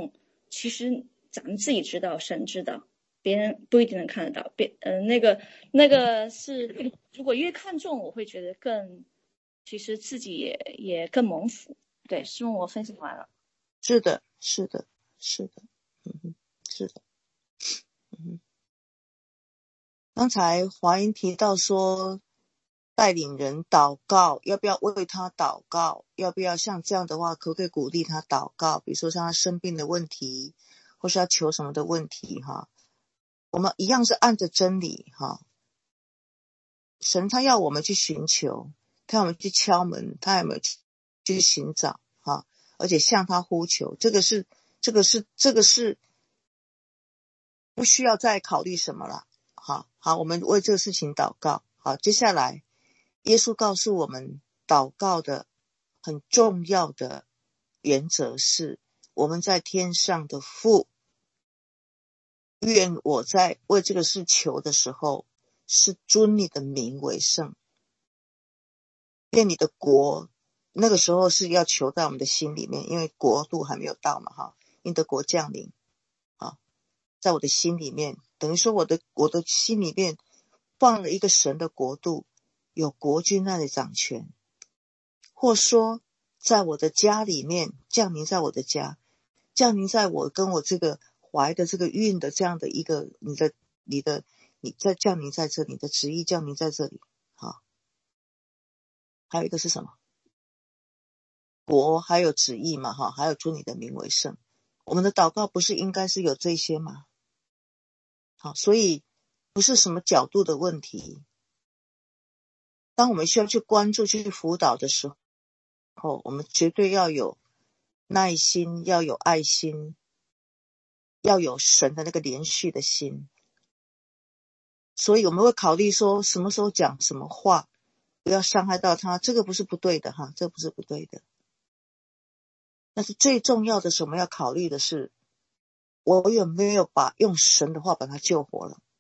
其实咱们自己知道，神知道，别人不一定能看得到。别呃那个那个是，如果越看重，我会觉得更，其实自己也也更蒙福。对，师母，我分享完了。 是的，是的，是的，嗯哼，是的，嗯哼。刚才华英提到说，带领人祷告，要不要为他祷告？要不要像这样的话，可不可以鼓励他祷告？比如说像他生病的问题，或是要求什么的问题，哈，我们一样是按着真理，哈。神他要我们去寻求，他要我们去敲门，他要我们去寻找，哈，而且向他呼求，这个是，这个是，这个是不需要再考虑什么了。好好，我们为这个事情祷告。好，接下来耶稣告诉我们祷告的很重要的原则是，我们在天上的父，愿我在为这个事求的时候，是尊你的名为圣，愿你的国，那个时候是要求在我们的心里面，因为国度还没有到嘛，哈，你的国降临，啊，在我的心里面，等于说我的我的心里面放了一个神的国度，有国君那里掌权，或说在我的家里面降临，在我的家降临，在我跟我这个怀的这个孕的这样的一个你的你的你在降临在这里，你的旨意降临在这里，好，还有一个是什么？国还有旨意嘛，哈，还有尊你的名为圣。我们的祷告不是应该是有这些吗？好，所以不是什么角度的问题。当我们需要去关注、去辅导的时候，我们绝对要有耐心，要有爱心，要有神的那个连续的心。所以我们会考虑说什么时候讲什么话，不要伤害到他，这个不是不对的哈，这不是不对的。但是最重要的是，我们要考虑的是，我有没有把用神的话把他救活了。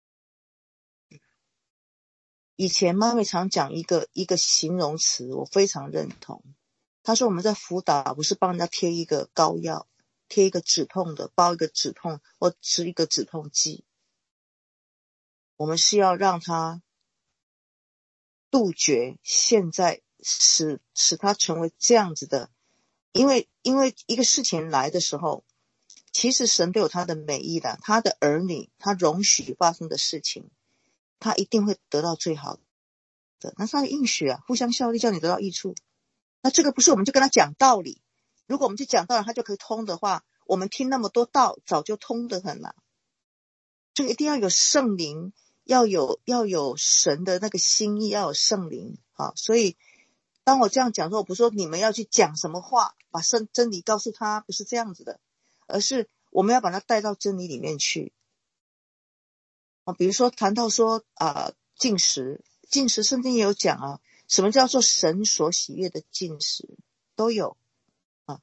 以前妈咪常讲一个一个形容词，我非常认同。她说我们在辅导不是帮人家贴一个膏药，贴一个止痛的，包一个止痛或吃一个止痛剂，我们是要让他杜绝现在使使他成为这样子的。因为因为一个事情来的时候，其实神都有他的美意的，他的儿女他容许发生的事情，他一定会得到最好的，那是他的应许啊，互相效力，叫你得到益处。那这个不是我们就跟他讲道理，如果我们就讲道理他就可以通的话，我们听那么多道早就通得很了。这个一定要有圣灵，要有要有神的那个心意，要有圣灵啊。所以当我这样讲说，我不是说你们要去讲什么话，把真真理告诉他，不是这样子的，而是我们要把它带到真理里面去。啊，比如说谈到说啊、呃，禁食，禁食圣经也有讲啊，什么叫做神所喜悦的禁食，都有啊。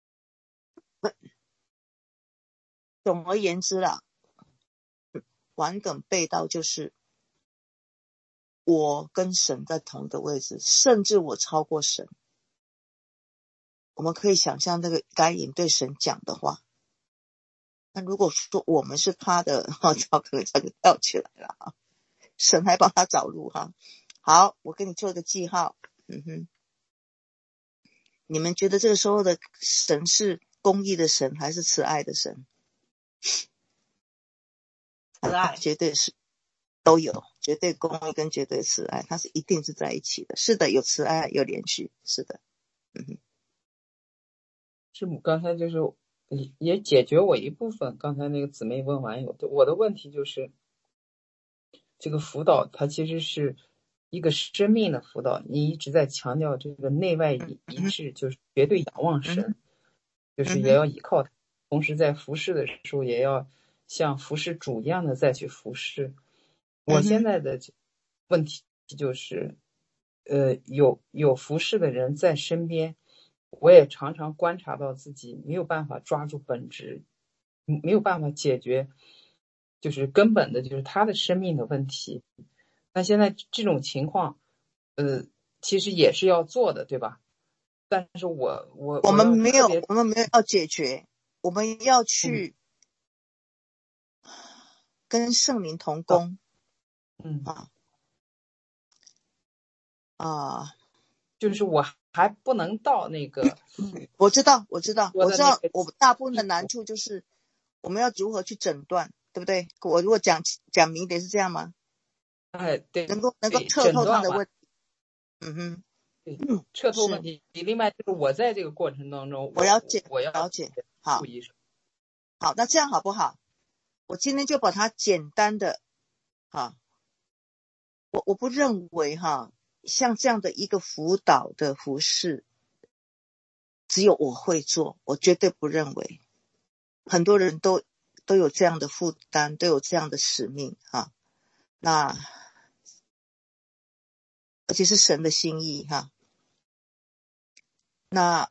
总而言之啦，顽梗背道就是我跟神在同一个位置，甚至我超过神。我们可以想象那个该隐对神讲的话，那如果说我们是他的，哦，早可能早就跳起来了哈，神还帮他找路哈。好，我给你做个记号，嗯哼，你们觉得这个时候的神是公义的神还是慈爱的神？慈爱，绝对是都有，绝对公义跟绝对慈爱，它是一定是在一起的。是的，有慈爱，有连续，是的，嗯哼。 师母刚才就是也解决我一部分，刚才那个姊妹问完以后，我的问题就是这个辅导它其实是一个生命的辅导，你一直在强调这个内外一致，就是绝对仰望神，就是也要依靠他，同时在服侍的时候也要像服侍主一样的再去服侍。我现在的问题就是呃，有有服侍的人在身边，我也常常观察到自己没有办法抓住本质，没有办法解决就是根本的就是他的生命的问题。那现在这种情况呃，其实也是要做的，对吧？但是我我我们没有我们没有要解决， 我们要去跟圣灵同工。 嗯啊啊， 就是我还不能到那个， 我知道，我知道，我知道， 那个我大部分的难处就是我们要如何去诊断，对不对？我如果讲讲明一点是这样吗？ 哎，对， 能够能够彻透他的问题。嗯哼， 对，彻透问题。另外就是我在这个过程当中， 我了解， 我要了解。好， 注意什么？ 好，那这样好不好？我今天就把它简单的，哈，我我不认为哈，像这样的一个辅导的服事，只有我会做，我绝对不认为，很多人都都有这样的负担，都有这样的使命哈。那而且是神的心意哈。那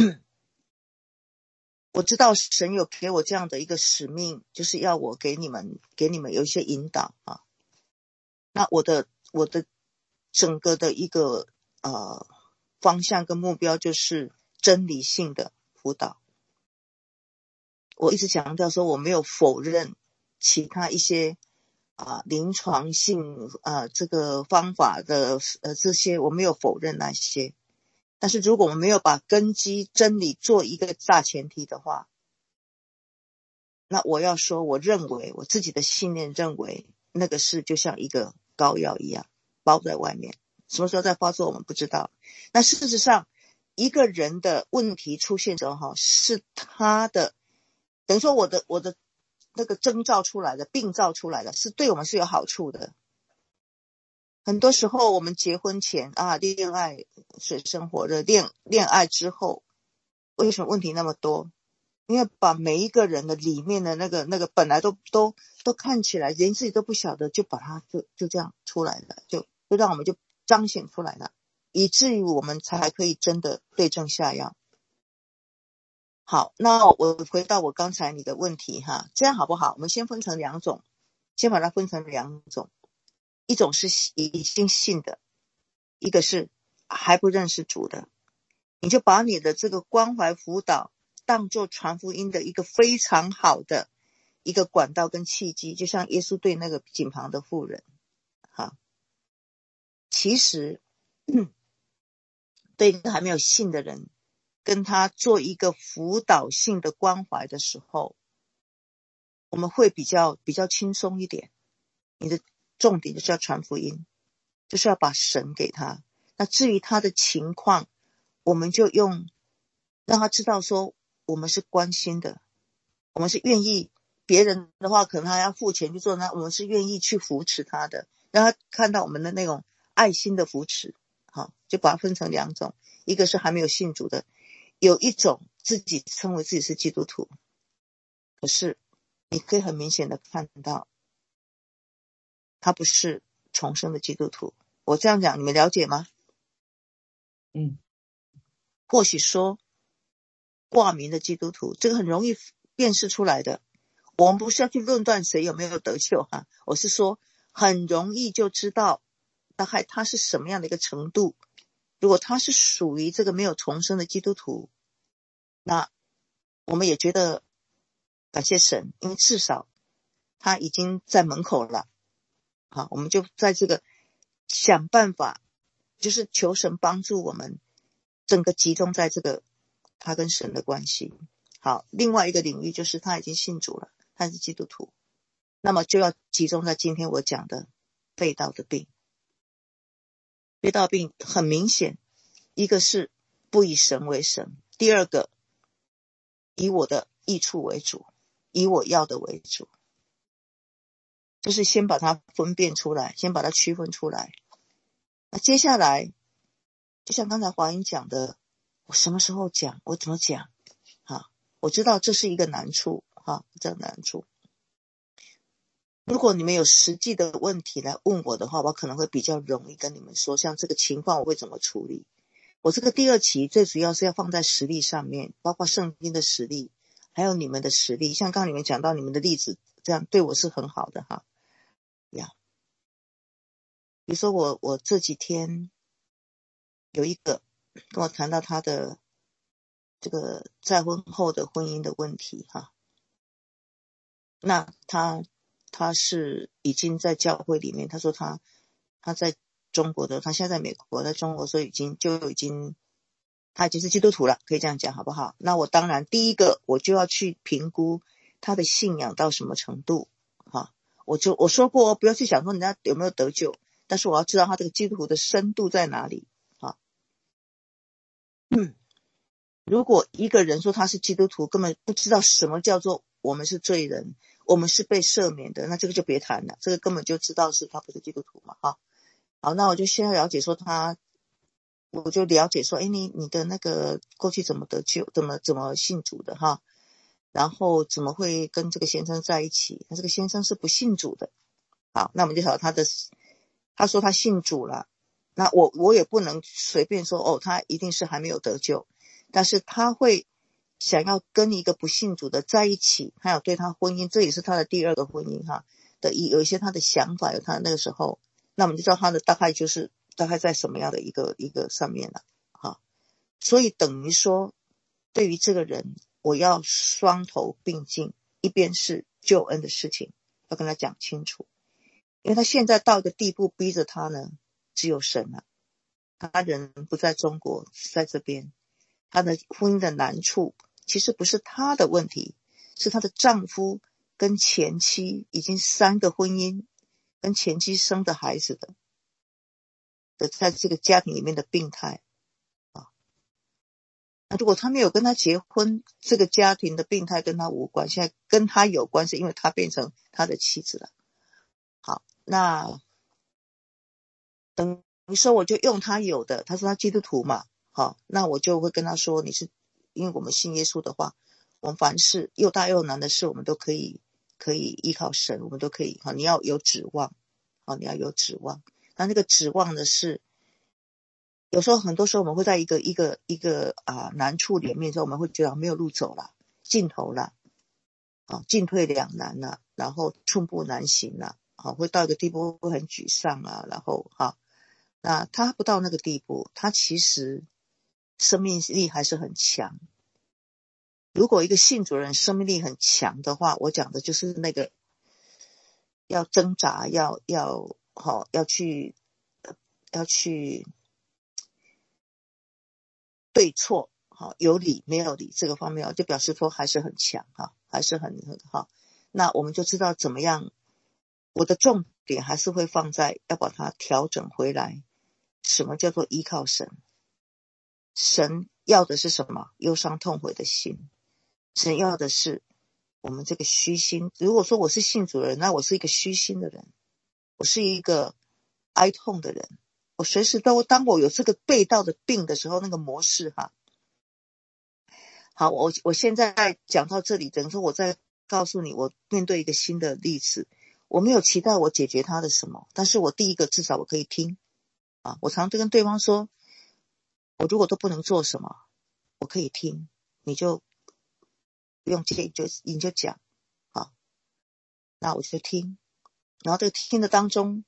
我知道神有给我这样的一个使命，就是要我给你们给你们有一些引导啊。那我的我的整个的一个呃方向跟目标就是真理性的辅导。我一直强调说我没有否认其他一些啊临床性啊这个方法的呃这些，我没有否认那些。但是如果我们没有把根基真理做一个大前提的话，那我要说我认为我自己的信念认为那个是就像一个膏药一样包在外面，什么时候再发作我们不知道。那事实上一个人的问题出现之后是他的等于说我的我的那个征兆出来的病兆出来的是对我们是有好处的。很多时候我们结婚前啊恋爱水深火热，恋恋爱之后为什么问题那么多？因为把每一个人的里面的那个那个本来都都都看起来连自己都不晓得，就把它就就这样出来了，就就让我们就彰显出来了，以至于我们才可以真的对症下药。好，那我回到我刚才你的问题哈，这样好不好？我们先分成两种，先把它分成两种，一种是已经信的，一个是还不认识主的。你就把你的这个关怀辅导当作传福音的一个非常好的一个管道跟契机，就像耶稣对那个井旁的妇人哈。其实、嗯、对一个还没有信的人跟他做一个辅导性的关怀的时候，我们会比较比较轻松一点。你的重点就是要传福音，就是要把神给他。那至于他的情况，我们就用让他知道说我们是关心的，我们是愿意，别人的话可能他要付钱去做，那我们是愿意去扶持他的，让他看到我们的那种爱心的扶持。好，就把它分成两种，一个是还没有信主的，有一种自己称为自己是基督徒，可是你可以很明显的看到他不是重生的基督徒。我这样讲你们了解吗？ 嗯， 或许说挂名的基督徒这个很容易辨识出来的，我们不是要去论断谁有没有得救哈，我是说很容易就知道大概他是什么样的一个程度。如果他是属于这个没有重生的基督徒，那我们也觉得感谢神，因为至少他已经在门口了。好，我们就在这个想办法，就是求神帮助我们整个集中在这个他跟神的关系。好，另外一个领域就是他已经信主了，他是基督徒，那么就要集中在今天我讲的背道的病。背道病很明显，一个是不以神为神，第二个以我的益处为主，以我要的为主，就是先把它分辨出来，先把它区分出来。那接下来就像刚才华英讲的，我什么时候讲，我怎么讲啊？我知道这是一个难处啊，这难处。如果你们有实际的问题来问我的话，我可能会比较容易跟你们说，像这个情况我会怎么处理。我这个第二期最主要是要放在实力上面，包括圣经的实力，还有你们的实力。像刚刚你们讲到你们的例子，这样对我是很好的哈。呀，比如说我我这几天有一个跟我谈到他的这个再婚后的婚姻的问题哈。那他他是已经在教会里面，他说他他在中国的，他现在在美国，在中国所以已经就已经他已经是基督徒了，可以这样讲好不好？那我当然第一个我就要去评估他的信仰到什么程度哈。我就我说过不要去想说人家有没有得救，但是我要知道他这个基督徒的深度在哪里啊。嗯，如果一个人说他是基督徒，根本不知道什么叫做我们是罪人，我们是被赦免的，那这个就别谈了，这个根本就知道是他不是基督徒嘛哈。好，那我就先要了解说他，我就了解说，哎，你你的那个过去怎么得救，怎么怎么信主的哈，然后怎么会跟这个先生在一起？那这个先生是不信主的。好，那我们就晓得他的，他说他信主了，那我我也不能随便说哦，他一定是还没有得救，但是他会想要跟一个不信主的在一起，还有对他婚姻，这也是他的第二个婚姻哈的有一些他的想法，有他那个时候，那我们就知道他的大概就是大概在什么样的一个一个上面了哈。所以等于说，对于这个人，我要双头并进，一边是救恩的事情要跟他讲清楚，因为他现在到一个地步逼着他呢，只有神了，他人不在中国，在这边，他的婚姻的难处其实不是他的问题，是她的丈夫跟前妻已经三个婚姻，跟前妻生的孩子的的在这个家庭里面的病态啊。那如果他没有跟他结婚，这个家庭的病态跟他无关，现在跟他有关系，因为他变成他的妻子了。好，那等于说我就用他有的，他说他基督徒嘛，好，那我就会跟他说，你是因为我们信耶稣的话，我们凡事又大又难的事，我们都可以可以依靠神，我们都可以好，你要有指望，好，你要有指望。那那个指望的是，有时候很多时候我们会在一个一个一个啊难处里面的时候，我们会觉得没有路走了，尽头了，啊，进退两难了，然后寸步难行了，啊，会到一个地步会很沮丧啊，然后哈、啊，那他不到那个地步，他其实生命力还是很强。如果一个信主人生命力很强的话，我讲的就是那个要挣扎，要要好、哦、要去要去对错，好、哦、有理没有理这个方面，就表示说还是很强哈、哦，还是很很好。那我们就知道怎么样，我的重点还是会放在要把它调整回来。什么叫做依靠神？神要的是什么？忧伤痛悔的心。神要的是我们这个虚心。如果说我是信主的人，那我是一个虚心的人，我是一个哀痛的人，我随时都当我有这个背道的病的时候，那个模式哈。好，我我现在讲到这里，等于说我再告诉你，我面对一个新的例子，我没有期待我解决他的什么，但是我第一个至少我可以听啊。我常常跟对方说，我如果都不能做什么，我可以听，你就不用介意，就你就讲啊，那我就听，然后这个听的当中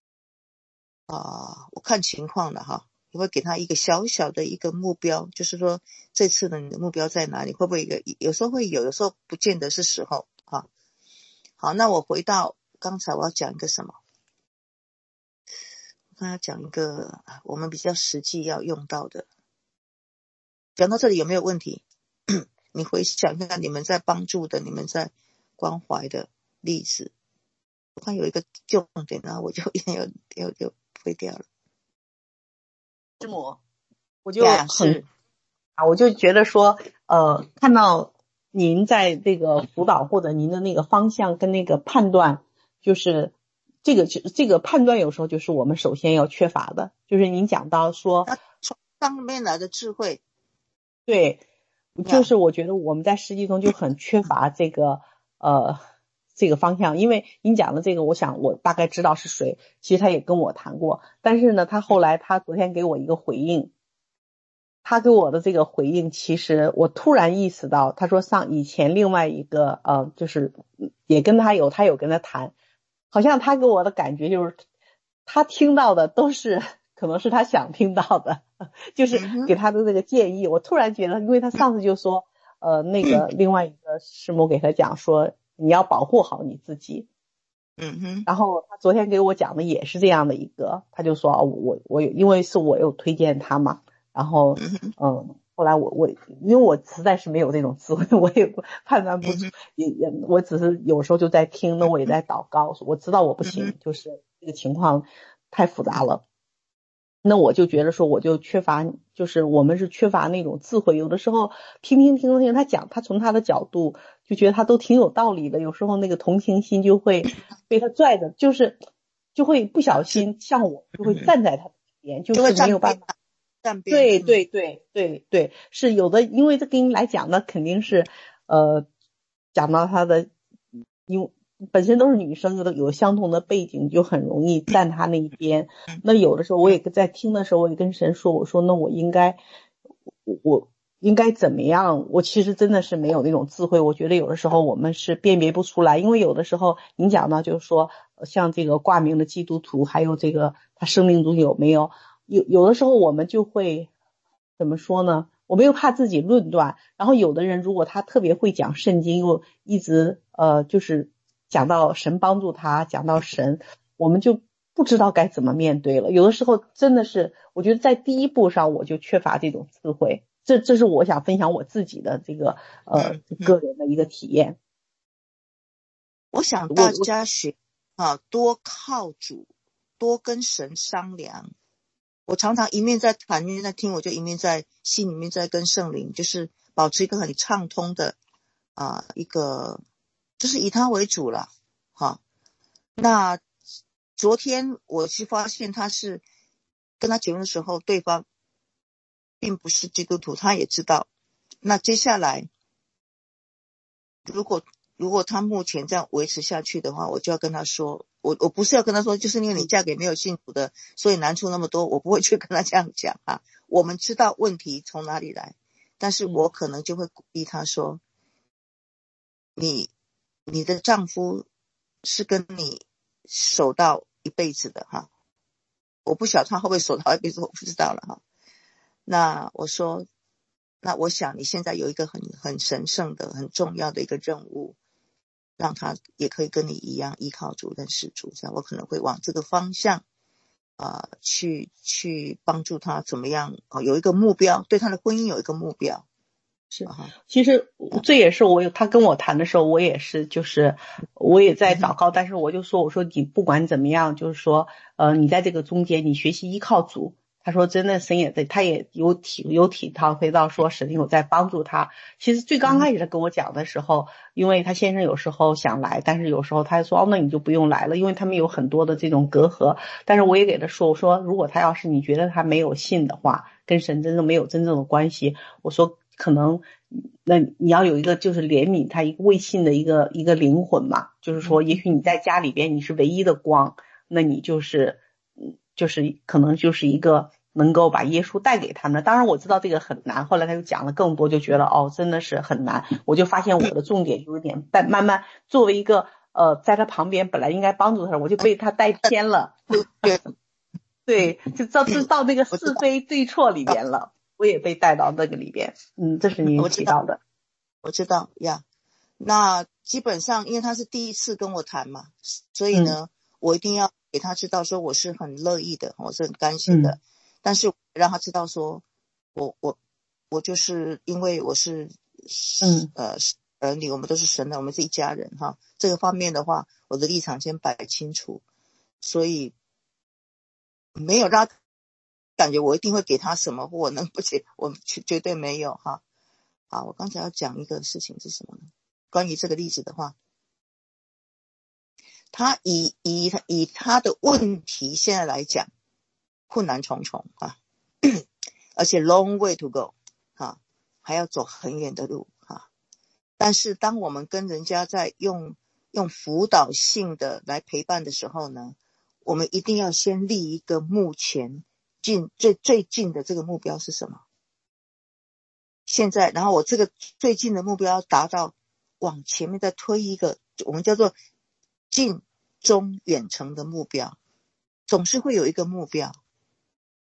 啊，我看情况了哈，我会给他一个小小的一个目标，就是说这次呢你的目标在哪里？会不会一个有时候会有，有时候不见得是时候啊。好，那我回到刚才我要讲一个什么？我刚才讲一个我们比较实际要用到的。讲到这里有没有问题？你回想一下你们在帮助的，你们在关怀的例子。我看有一个重点，然后我就又又又飞掉了。 师母，我就很啊，我就觉得说，呃，看到您在这个辅导或者您的那个方向跟那个判断，就是这个这个判断有时候就是我们首先要缺乏的，就是您讲到说从上面来的智慧， 对，就是我觉得我们在实际中就很缺乏这个呃这个方向，因为您讲的这个，我想我大概知道是谁，其实他也跟我谈过，但是呢，他后来他昨天给我一个回应，他给我的这个回应，其实我突然意识到，他说上以前另外一个呃，就是也跟他有他有跟他谈，好像他给我的感觉就是他听到的都是可能是他想听到的，就是给他的那个建议。我突然觉得，因为他上次就说，呃，那个另外一个师母给他讲说，你要保护好你自己。 嗯哼。 然后他昨天给我讲的也是这样的一个，他就说，哦、我我有，因为是我有推荐他嘛，然后嗯，后来我我因为我实在是没有这种智慧，我也判断不出，也也我只是有时候就在听，那我也在祷告，我知道我不行，就是这个情况太复杂了。那我就觉得说，我就缺乏，就是我们是缺乏那种智慧。有的时候听听听听他讲，他从他的角度就觉得他都挺有道理的。有时候那个同情心就会被他拽着，就是就会不小心，像我就会站在他的边，就是没有办法。 站边。 对对对对对，是有的，因为这给你来讲呢，肯定是呃讲到他的，因为本身都是女生，有的有相同的背景，就很容易站他那一边。那有的时候我也在听的时候，我也跟神说，我说那我应该，我我应该怎么样？我其实真的是没有那种智慧，我觉得有的时候我们是辨别不出来，因为有的时候您讲到就是说，像这个挂名的基督徒，还有这个他生命中有没有，有有的时候我们就会怎么说呢？我们又怕自己论断，然后有的人如果他特别会讲圣经，又一直呃就是讲到神帮助他，讲到神，我们就不知道该怎么面对了。有的时候真的是，我觉得在第一步上我就缺乏这种智慧，这这是我想分享我自己的这个呃个人的一个体验。 我想大家学啊，多靠主，多跟神商量。我常常一面在谈，一面在听，我就一面在心里面在跟圣灵，就是保持一个很畅通的啊、呃、一个，就是以他为主了。好，那昨天我是发现他是跟他结婚的时候，对方并不是基督徒，他也知道。那接下来，如果如果他目前这样维持下去的话，我就要跟他说。我我不是要跟他说，就是因为你嫁给没有信主的，所以难处那么多，我不会去跟他这样讲啊。我们知道问题从哪里来，但是我可能就会鼓励他说，你你的丈夫是跟你守到一辈子的哈，我不晓得他会不会守到一辈子，我不知道了哈。那我说，那我想你现在有一个很很神圣的、很重要的一个任务。让他也可以跟你一样依靠主认识主，这样我可能会往这个方向啊、呃、去去帮助他怎么样哦，有一个目标，对他的婚姻有一个目标。 是，其实这也是我他跟我谈的时候，我也是就是我也在祷告，但是我就说我说你不管怎么样，就是说呃你在这个中间你学习依靠主。他说真的神也在，他也有体有体他回到说神有在帮助他。其实最刚开始跟我讲的时候，因为他先生有时候想来，但是有时候他说哦那你就不用来了，因为他们有很多的这种隔阂。但是我也给他说，我说如果他要是你觉得他没有信的话，跟神真正没有真正的关系，我说可能那你要有一个就是怜悯他一个未信的一个一个灵魂嘛，就是说也许你在家里边你是唯一的光，那你就是就是可能就是一个能够把耶稣带给他们。当然我知道这个很难，后来他又讲了更多，就觉得哦真的是很难。我就发现我的重点有点但慢慢作为一个呃在他旁边本来应该帮助他，我就被他带偏了对，就到就到那个是非对错里边了，我也被带到那个里边。嗯，这是您提到的。 我知道呀。那基本上因为他是第一次跟我谈嘛，所以呢、嗯、我一定要给他知道说我是很乐意的，我是很甘心的、嗯、但是让他知道说我我我就是因为我是嗯呃儿女，我们都是神的，我们是一家人哈。这个方面的话我的立场先摆清楚，所以没有让他感觉我一定会给他什么或我能不给，我绝对没有哈。好，我刚才要讲一个事情是什么呢？关于这个例子的话，他以以以他的问题现在来讲，困难重重啊，而且 long way to go 啊，还要走很远的路啊。但是当我们跟人家在用用辅导性的来陪伴的时候呢，我们一定要先立一个目前近最最近的这个目标是什么？现在，然后我这个最近的目标要达到，往前面再推一个，我们叫做近中远程的目标，总是会有一个目标。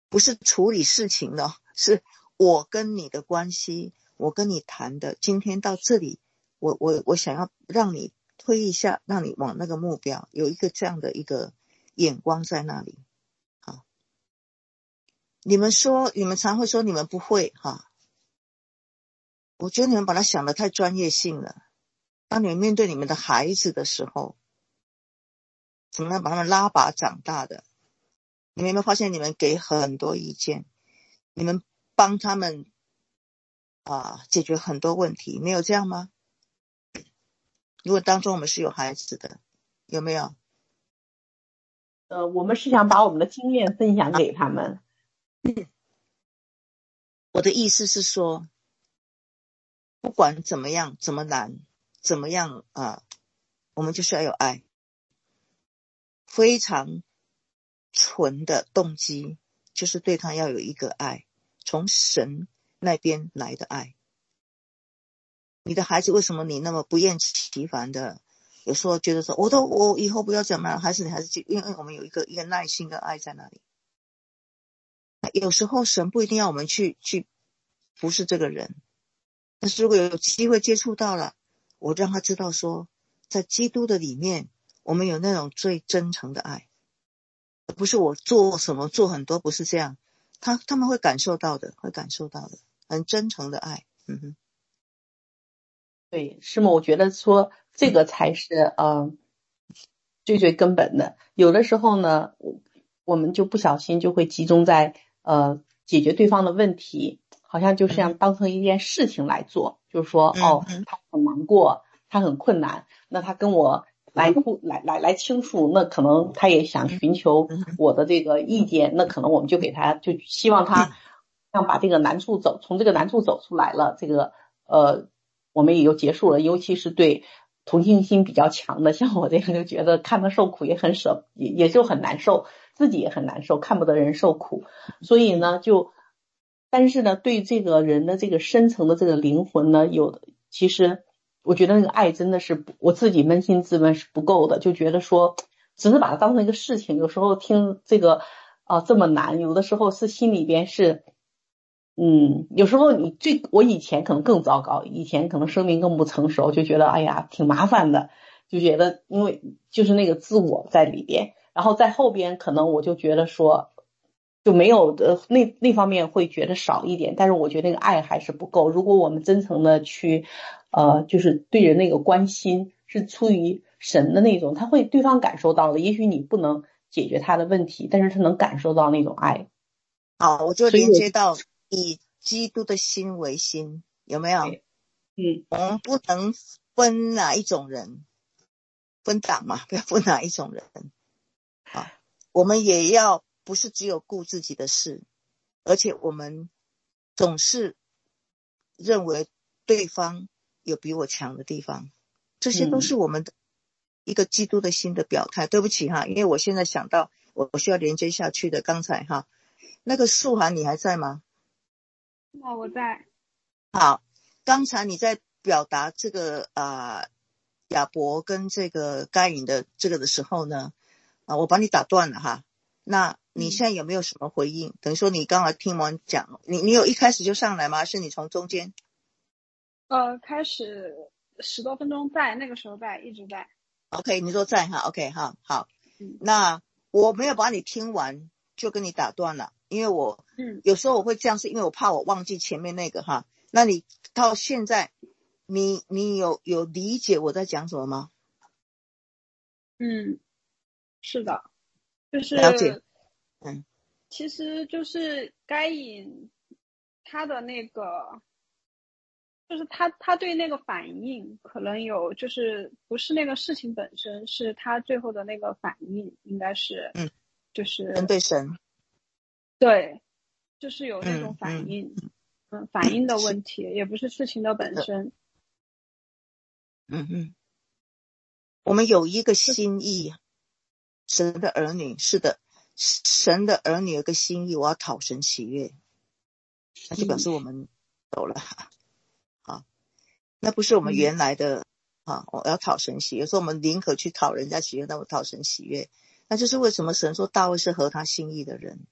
不是处理事情的，是我跟你的关系，我跟你谈的，今天到这里，我我我想要让你推一下，让你往那个目标，有一个这样的一个眼光在那里。好，你们说，你们常会说你们不会哈，我觉得你们把它想得太专业性了。当你们面对你们的孩子的时候，怎么样把他们拉拔长大的？你们有没有发现你们给很多意见，你们帮他们啊解决很多问题，没有这样吗？如果当中我们是有孩子的，有没有？ 呃，我们是想把我们的经验分享给他们。 嗯，我的意思是说，不管怎么样，怎么难，怎么样啊，我们就是要有爱，非常纯的动机，就是对他要有一个爱，从神那边来的爱。你的孩子为什么你那么不厌其烦的，有时候觉得说我都我以后不要怎么样，还是你还是因为我们有一个一个耐心跟爱在那里。有时候神不一定要我们去去服侍这个人，但是如果有机会接触到了，我让他知道说，在基督的里面，我们有那种最真诚的爱，不是我做什么做很多，不是这样，他他们会感受到的，会感受到的，很真诚的爱。嗯哼。 对，是吗？我觉得说这个才是呃最最根本的。有的时候呢，我们就不小心就会集中在呃解决对方的问题，好像就像当成一件事情来做，就是说哦，他很难过，他很困难，那他跟我来来来来倾诉，那可能他也想寻求我的这个意见，那可能我们就给他，就希望他想把这个难处走，从这个难处走出来了，这个呃。我们也就结束了，尤其是对同情心比较强的，像我这样就觉得看他受苦也很舍，也也就很难受，自己也很难受，看不得人受苦，所以呢，就但是呢，对这个人的这个深层的这个灵魂呢，有的其实我觉得那个爱真的是我自己扪心自问是不够的，就觉得说只是把它当成一个事情，有时候听这个啊、呃、这么难，有的时候是心里边是。嗯，有时候你最我以前可能更糟糕，以前可能生命更不成熟，就觉得哎呀挺麻烦的，就觉得因为就是那个自我在里边，然后在后边可能我就觉得说就没有的那那方面会觉得少一点，但是我觉得那个爱还是不够。如果我们真诚的去呃就是对人那个关心是出于神的那种，他会对方感受到的，也许你不能解决他的问题，但是他能感受到那种爱。 好，我就连接到以基督的心为心，有没有？ 嗯， 我们不能分哪一种人，分党嘛，不要分哪一种人。啊，我们也要不是只有顾自己的事，而且我们总是认为对方有比我强的地方，这些都是我们的一个基督的心的表态。嗯、对不起哈，因为我现在想到我需要连接下去的，刚才哈。那个素涵你还在吗？ 哦，我在。 好，刚才你在表达这个啊、呃、亚伯跟这个该隐的这个的时候呢，啊我把你打断了哈。那你现在有没有什么回应？嗯、等于说你刚才听完讲，你你有一开始就上来吗？还是你从中间？ 呃，开始十多分钟在，那个时候在，一直在。 OK， 你说在哈 ，OK 哈，好。嗯、那我没有把你听完就跟你打断了。因为我嗯，有时候我会这样，是因为我怕我忘记前面那个哈。那你到现在，你你有有理解我在讲什么吗？ 嗯，是的，就是了解。嗯， 其实就是该隐他的那个，就是他他对那个反应可能有，就是不是那个事情本身，是他最后的那个反应，应该是嗯，就是神对神。 对，就是有那种反应，嗯，嗯嗯反应的问题，也不是事情的本身。 嗯嗯，我们有一个心意，神的儿女，是的，神的儿女有个心意，我要讨神喜悦，那就表示我们走了，好，那不是我们原来的，啊，我要讨神喜悦，说我们宁可去讨人家喜悦，但我讨神喜悦，那就是为什么神说大卫是合他心意的人。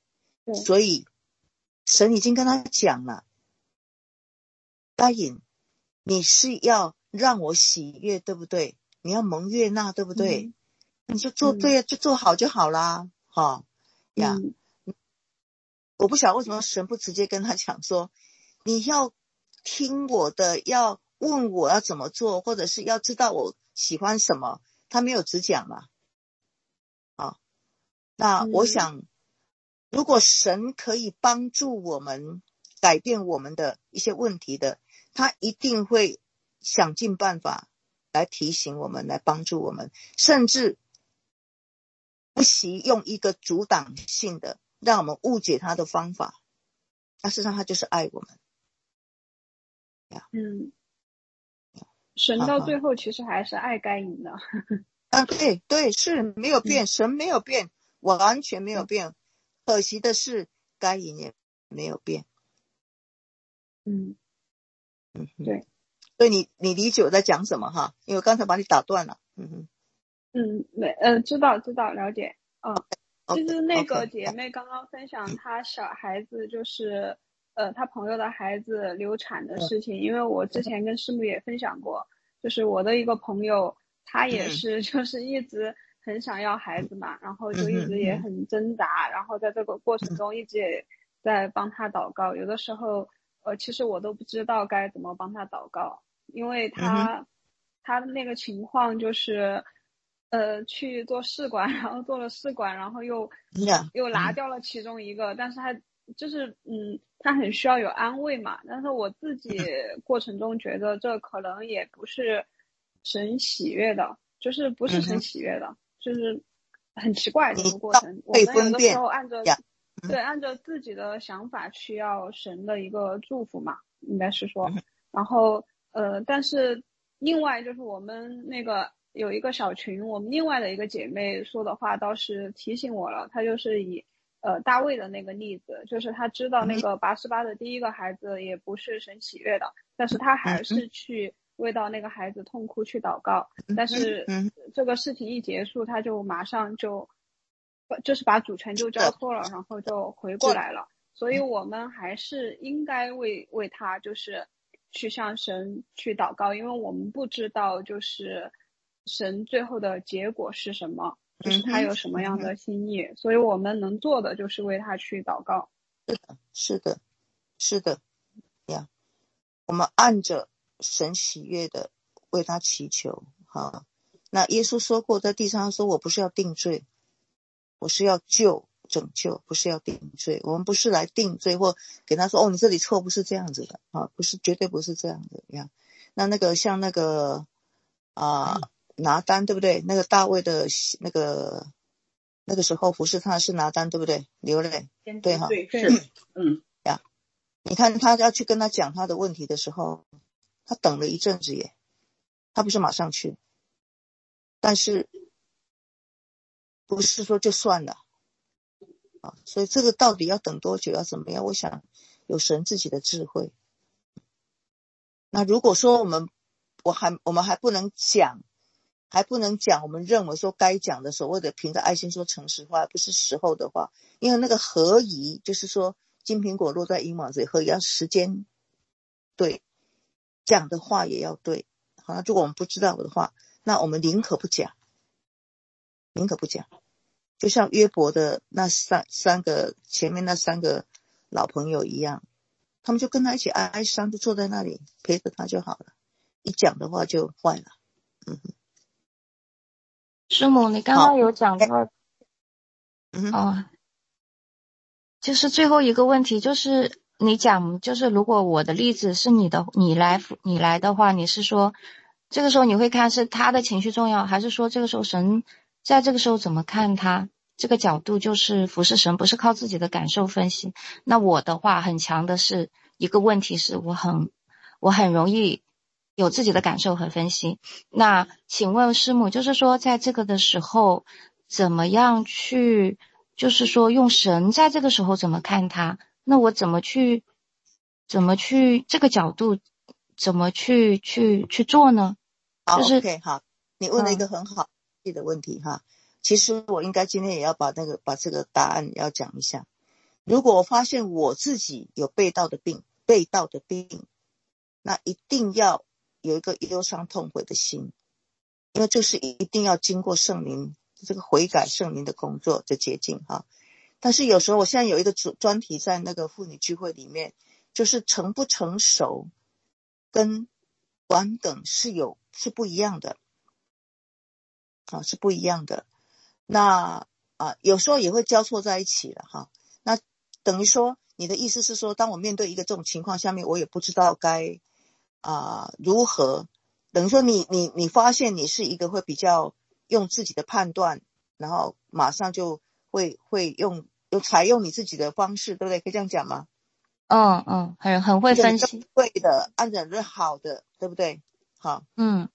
所以神已经跟他讲了，该隐，你是要让我喜悦，对不对？你要蒙悦纳，对不对？嗯、你就做对、嗯、就做好就好啦，哈、哦、呀、嗯。我不晓得为什么神不直接跟他讲说，你要听我的，要问我要怎么做，或者是要知道我喜欢什么，他没有直讲嘛。啊，那我想、嗯、如果神可以帮助我们改变我们的一些问题的，他一定会想尽办法来提醒我们，来帮助我们，甚至不惜用一个阻挡性的让我们误解他的方法，那事实上他就是爱我们。 嗯，神到最后其实还是爱该隐的。 啊，对对，是没有变、嗯，神没有变，完全没有变。嗯、可惜的是，该隐也没有变。 嗯嗯，对。 所以你你理解我在讲什么哈？因为我刚才把你打断了。嗯哼。 嗯，没呃，知道知道了解。嗯，就是那个姐妹刚刚分享她小孩子就是呃她朋友的孩子流产的事情，因为我之前跟师母也分享过，就是我的一个朋友，他也是就是一直很想要孩子嘛，然后就一直也很挣扎，然后在这个过程中一直也在帮他祷告，有的时候呃其实我都不知道该怎么帮他祷告，因为他他的那个情况就是呃，去做试管，然后做了试管，然后又、yeah. 又拿掉了其中一个，嗯、但是他就是嗯，他很需要有安慰嘛。但是我自己过程中觉得这可能也不是神喜悦的，就是不是神喜悦的，嗯、就是很奇怪这个过程。我们有的时候按照、yeah. 对按照自己的想法去要神的一个祝福嘛，应该是说，然后呃，但是另外就是我们那个。有一个小群，我们另外的一个姐妹说的话倒是提醒我了，她就是以呃大卫的那个例子，就是她知道那个拔示巴的第一个孩子也不是神喜悦的，但是她还是去为到那个孩子痛哭去祷告，但是这个事情一结束，她就马上就就是把主权就交托了，然后就回过来了，所以我们还是应该为为她就是去向神去祷告，因为我们不知道就是神最后的结果是什么，就是他有什么样的心意，嗯、所以我们能做的就是为他去祷告。 是的，是的，是的呀。我们按着神喜悦的为他祈求哈。那耶稣说过，在地上说，我不是要定罪，我是要救拯救，不是要定罪。我们不是来定罪或给他说哦，你这里错，不是这样子的啊，不是，绝对不是这样的呀。那那个像那个啊。嗯拿单对不对？那个大卫的那个那个时候服侍他是拿单对不对？流泪对哈， 对是嗯呀，你看他要去跟他讲他的问题的时候，他等了一阵子耶，他不是马上去，但是不是说就算了啊？所以这个到底要等多久，要怎么样？我想有神自己的智慧。那如果说我们我还我们还不能讲。还不能讲我们认为说该讲的所谓的凭着爱心说诚实话，不是时候的话，因为那个合宜就是说金苹果落在银网子，合宜要时间对，讲的话也要对。好，那如果我们不知道的话，那我们宁可不讲，宁可不讲。就像约伯的那三三个前面那三个老朋友一样，他们就跟他一起哀伤，就坐在那里陪着他就好了，一讲的话就坏了。嗯哼。 师母，你刚刚有讲到，嗯，哦，就是最后一个问题，就是你讲，就是如果我的例子是你的，你来你来的话，你是说这个时候你会看是他的情绪重要，还是说这个时候神在这个时候怎么看他？这个角度就是服侍神，不是靠自己的感受分析。那我的话很强的是一个问题是我很我很容易有自己的感受和分析。那请问师母，就是说在这个的时候怎么样去，就是说用神在这个时候怎么看他，那我怎么去怎么去这个角度怎么去去去做呢？ 好、 就是 OK 好，你问了一个很好的问题哈、嗯。其实我应该今天也要把那个把这个答案要讲一下。 如果我发现我自己有被盗的病，被盗的病，那一定要有一个忧伤痛悔的心，因为这是一定要经过圣灵这个悔改圣灵的工作的捷径哈。但是有时候我现在有一个专题在那个妇女聚会里面，就是成不成熟跟完等是有是不一样的啊，是不一样的。那啊有时候也会交错在一起了哈。那等于说你的意思是说，当我面对一个这种情况下面，我也不知道该啊如何，等于说你你你发现你是一个会比较用自己的判断，然后马上就会会用有采用你自己的方式，对不对？可以这样讲吗？ 嗯嗯，很很会分析， 对的，按照是好的，对不对？好， 嗯，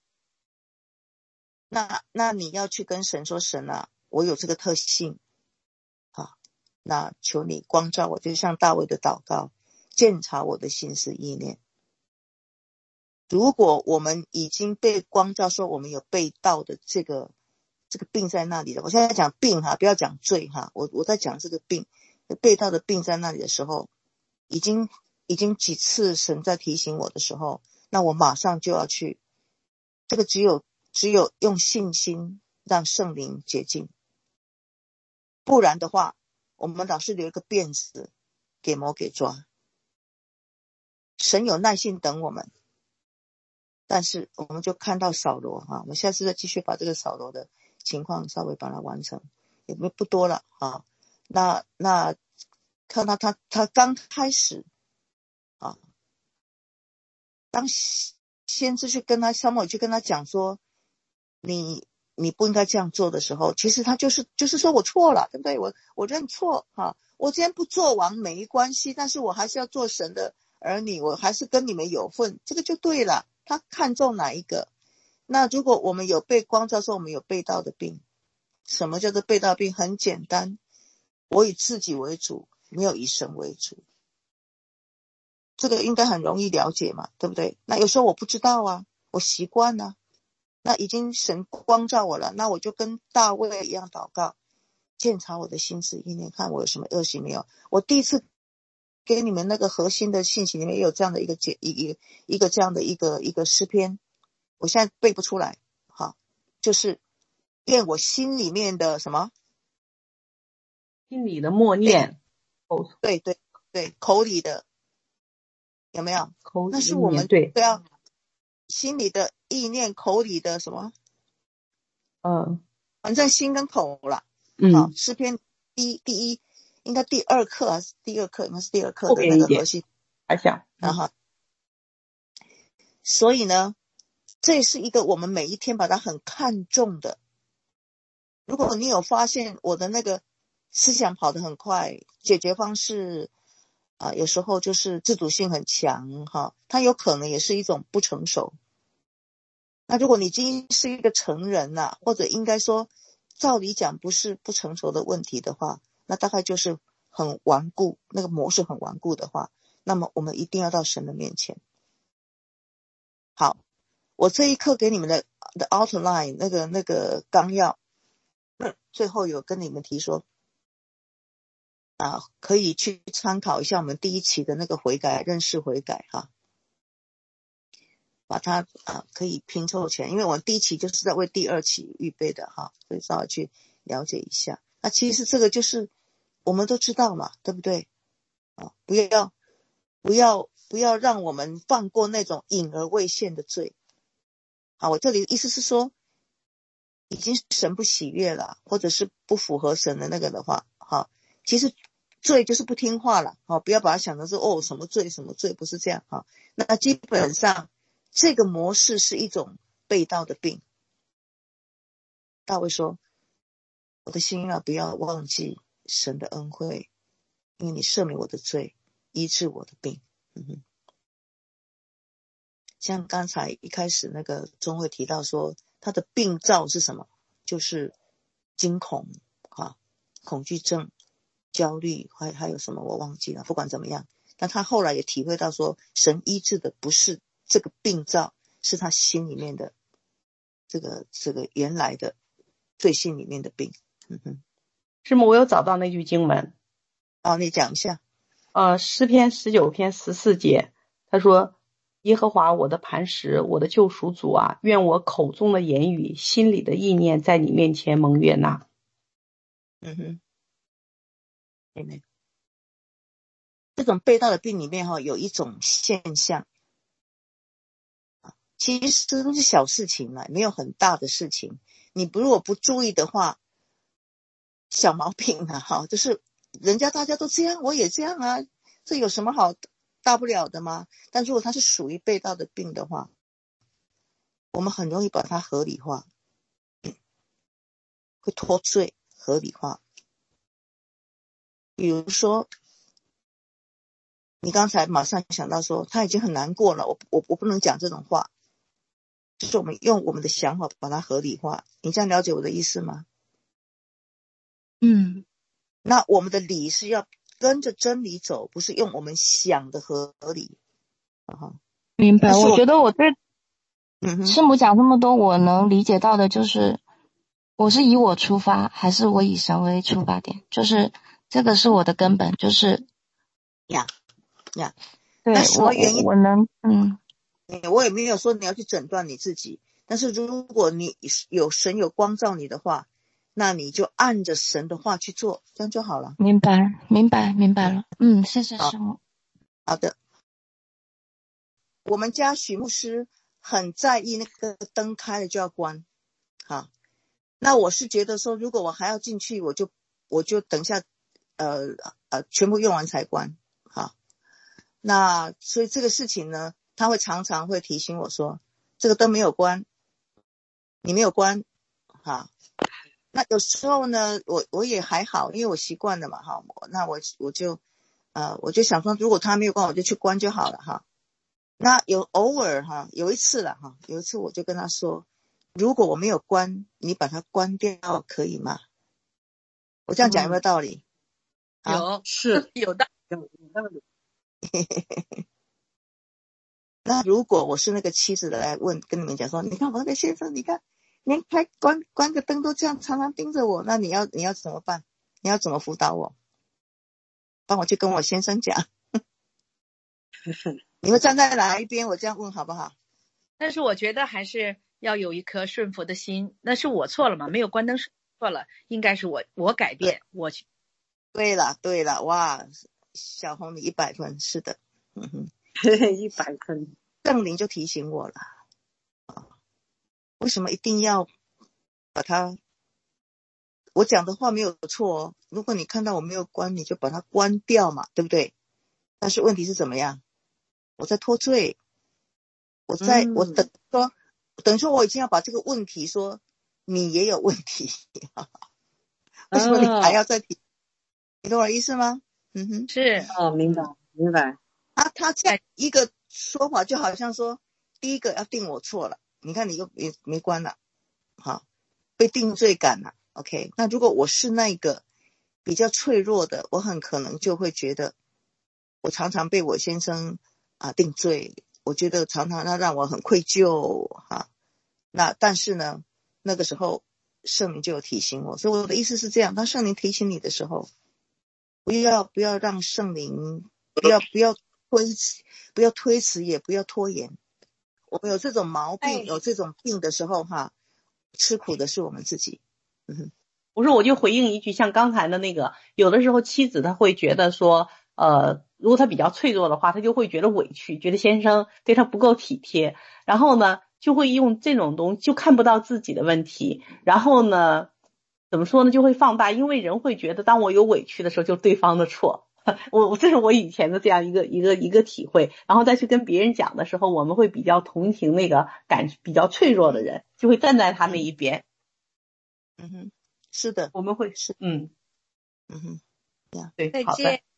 那那你要去跟神说，神啊，我有这个特性，好，那求你光照我，就像大卫的祷告，鉴察我的心思意念。如果我们已经被光照，说我们有被盗的这个这个病在那里了，我现在讲病哈，不要讲罪哈，我我在讲这个病，被盗的病在那里的时候，已经已经几次神在提醒我的时候，那我马上就要去，这个只有只有用信心让圣灵洁净，不然的话我们老是留一个辫子给魔给抓。神有耐心等我们，但是我们就看到扫罗啊，我们下次再继续把这个扫罗的情况稍微把它完成，也不多了啊。那那看到他他刚开始啊，当先知去跟他撒母耳去跟他讲说，你你不应该这样做的时候，其实他就是就是说我错了，对不对？我我认错哈，我今天不做王没关系，但是我还是要做神的儿女，我还是跟你们有份，这个就对了。他看重哪一个？那如果我们有被光照说我们有被盗的病，什么叫做被盗病？很简单，我以自己为主，没有以神为主，这个应该很容易了解嘛，对不对？那有时候我不知道啊，我习惯了，那已经神光照我了，那我就跟大卫一样祷告，鉴察我的心思意念，看我有什么恶行没有。我第一次给你们那个核心的信息里面也有这样的一个解一个一个这样的一个一个诗篇，我现在背不出来，好，就是念我心里面的什么？ 心里的默念， 对对对，口里的有没有？ 口里那是我们对都要心里的意念，口里的什么？ 嗯， 反正心跟口啦。 嗯， 好，诗篇第一第一应该第二课还是第二课？应该是第二课的那个核心。 还想， 然后，所以呢，这是一个我们每一天把它很看重的。如果你有发现我的那个思想跑得很快，解决方式啊、呃，有时候就是自主性很强哈，它有可能也是一种不成熟。那如果你已经是一个成人了、啊，或者应该说照理讲不是不成熟的问题的话，那大概就是很顽固，那个模式很顽固的话，那么我们一定要到神的面前。好，我这一课给你们的的 outline 那个那个纲要，最后有跟你们提说啊，可以去参考一下我们第一期的那个悔改认识悔改哈，把它啊可以拼凑起来，因为我们第一期就是在为第二期预备的哈，所以稍微去了解一下。那其实这个就是我们都知道嘛，对不对？啊，不要不要不要让我们放过那种隐而未现的罪。好，我这里的意思是说，已经神不喜悦了，或者是不符合神的那个的话，好，其实罪就是不听话了，好，不要把它想成是哦什么罪什么罪，不是这样哈。那基本上这个模式是一种被盗的病。大卫说，我的心啊，不要忘记神的恩惠，因为你赦免我的罪，医治我的病。嗯哼，像刚才一开始那个钟会提到说，他的病灶是什么？就是惊恐啊，恐惧症、焦虑，还还有什么我忘记了。不管怎么样，但他后来也体会到说，神医治的不是这个病灶，是他心里面的这个这个原来的罪性里面的病。嗯哼， 师母，我有找到那句经文， 哦，你讲一下。 呃，诗篇十九篇十四节，他说：“耶和华我的磐石，我的救赎主啊，愿我口中的言语，心里的意念，在你面前蒙悦纳。” 嗯哼，对没？这种背道的病里面哈、哦，有一种现象，其实这都是小事情了，没有很大的事情。你不如果不注意的话，小毛病啊，哈，就是人家大家都这样，我也这样啊，这有什么好大不了的吗？但如果它是属于背道的病的话，我们很容易把它合理化，会脱罪合理化。比如说，你刚才马上想到说他已经很难过了，我我我不能讲这种话，就是我们用我们的想法把它合理化。你这样了解我的意思吗？ 嗯， 那我们的理是要跟着真理走，不是用我们想的合理。啊、 明白。 我我觉得我对嗯师母讲这么多，我能理解到的就是，我是以我出发，还是我以神为出发点？就是这个是我的根本，就是呀呀。 对那什么原因？ 我我我能嗯， 我也没有说你要去诊断你自己，但是如果你有神有光照你的话，那你就按着神的话去做，这样就好了。 明白，明白，明白了。嗯，谢谢师母。 好的。我们家许牧师很在意那个灯开了就要关，好，那我是觉得说，如果我还要进去，我就我就等下，呃呃，全部用完才关，好。那所以这个事情呢，他会常常会提醒我说，这个灯没有关，你没有关，好。那有时候呢，我我也还好，因为我习惯了嘛，哈，那我我就呃我就想说，如果他没有关，我就去关就好了，哈。那有偶尔哈，有一次了哈，有一次我就跟他说，如果我没有关，你把它关掉可以吗？我这样讲有没有道理？ 嗯、有是有道有有道理。 那如果我是那个妻子的来问，跟你们讲说，你看我那个先生，你看连开关关个灯都这样常常盯着我，那你要你要怎么办？你要怎么辅导我？帮我去跟我先生讲。你会站在哪一边？我这样问好不好？ 但是我觉得还是要有一颗顺服的心。那是我错了嘛？没有关灯是错了，应该是我我改变我去。 对了对了，哇，小红你一百分，是的，嗯哼， 一百分。 圣灵就提醒我了，为什么一定要把它？我讲的话没有错哦。如果你看到我没有关，你就把它关掉嘛，对不对？但是问题是怎么样？我在脱罪，我在、嗯、我等说，等于说我已经要把这个问题说你也有问题，为什么你还要再提？哦、你懂我意思吗？嗯哼， 是哦，明白明白。 啊，他这样一个说法就好像说，第一个要定我错了，你看你又没没关了，好，被定罪感了。OK， 那如果我是那个比较脆弱的，我很可能就会觉得，我常常被我先生啊定罪，我觉得常常他让我很愧疚哈。那但是呢，那个时候圣灵就有提醒我，所以我的意思是这样，当圣灵提醒你的时候，不要不要让圣灵不要不要推辞，不要推辞，也不要拖延。我们有这种毛病，有这种病的时候哈，吃苦的是我们自己。嗯哼， 不是，我就回应一句，像刚才的那个，有的时候妻子她会觉得说，呃，如果她比较脆弱的话，她就会觉得委屈，觉得先生对她不够体贴，然后呢，就会用这种东西，就看不到自己的问题，然后呢，怎么说呢，就会放大，因为人会觉得，当我有委屈的时候，就是对方的错。我这是我以前的这样一个一个一个体会，然后再去跟别人讲的时候，我们会比较同情那个感比较脆弱的人，就会站在他那一边。 嗯哼，是的， 我们会是嗯嗯哼， 对， 再好的。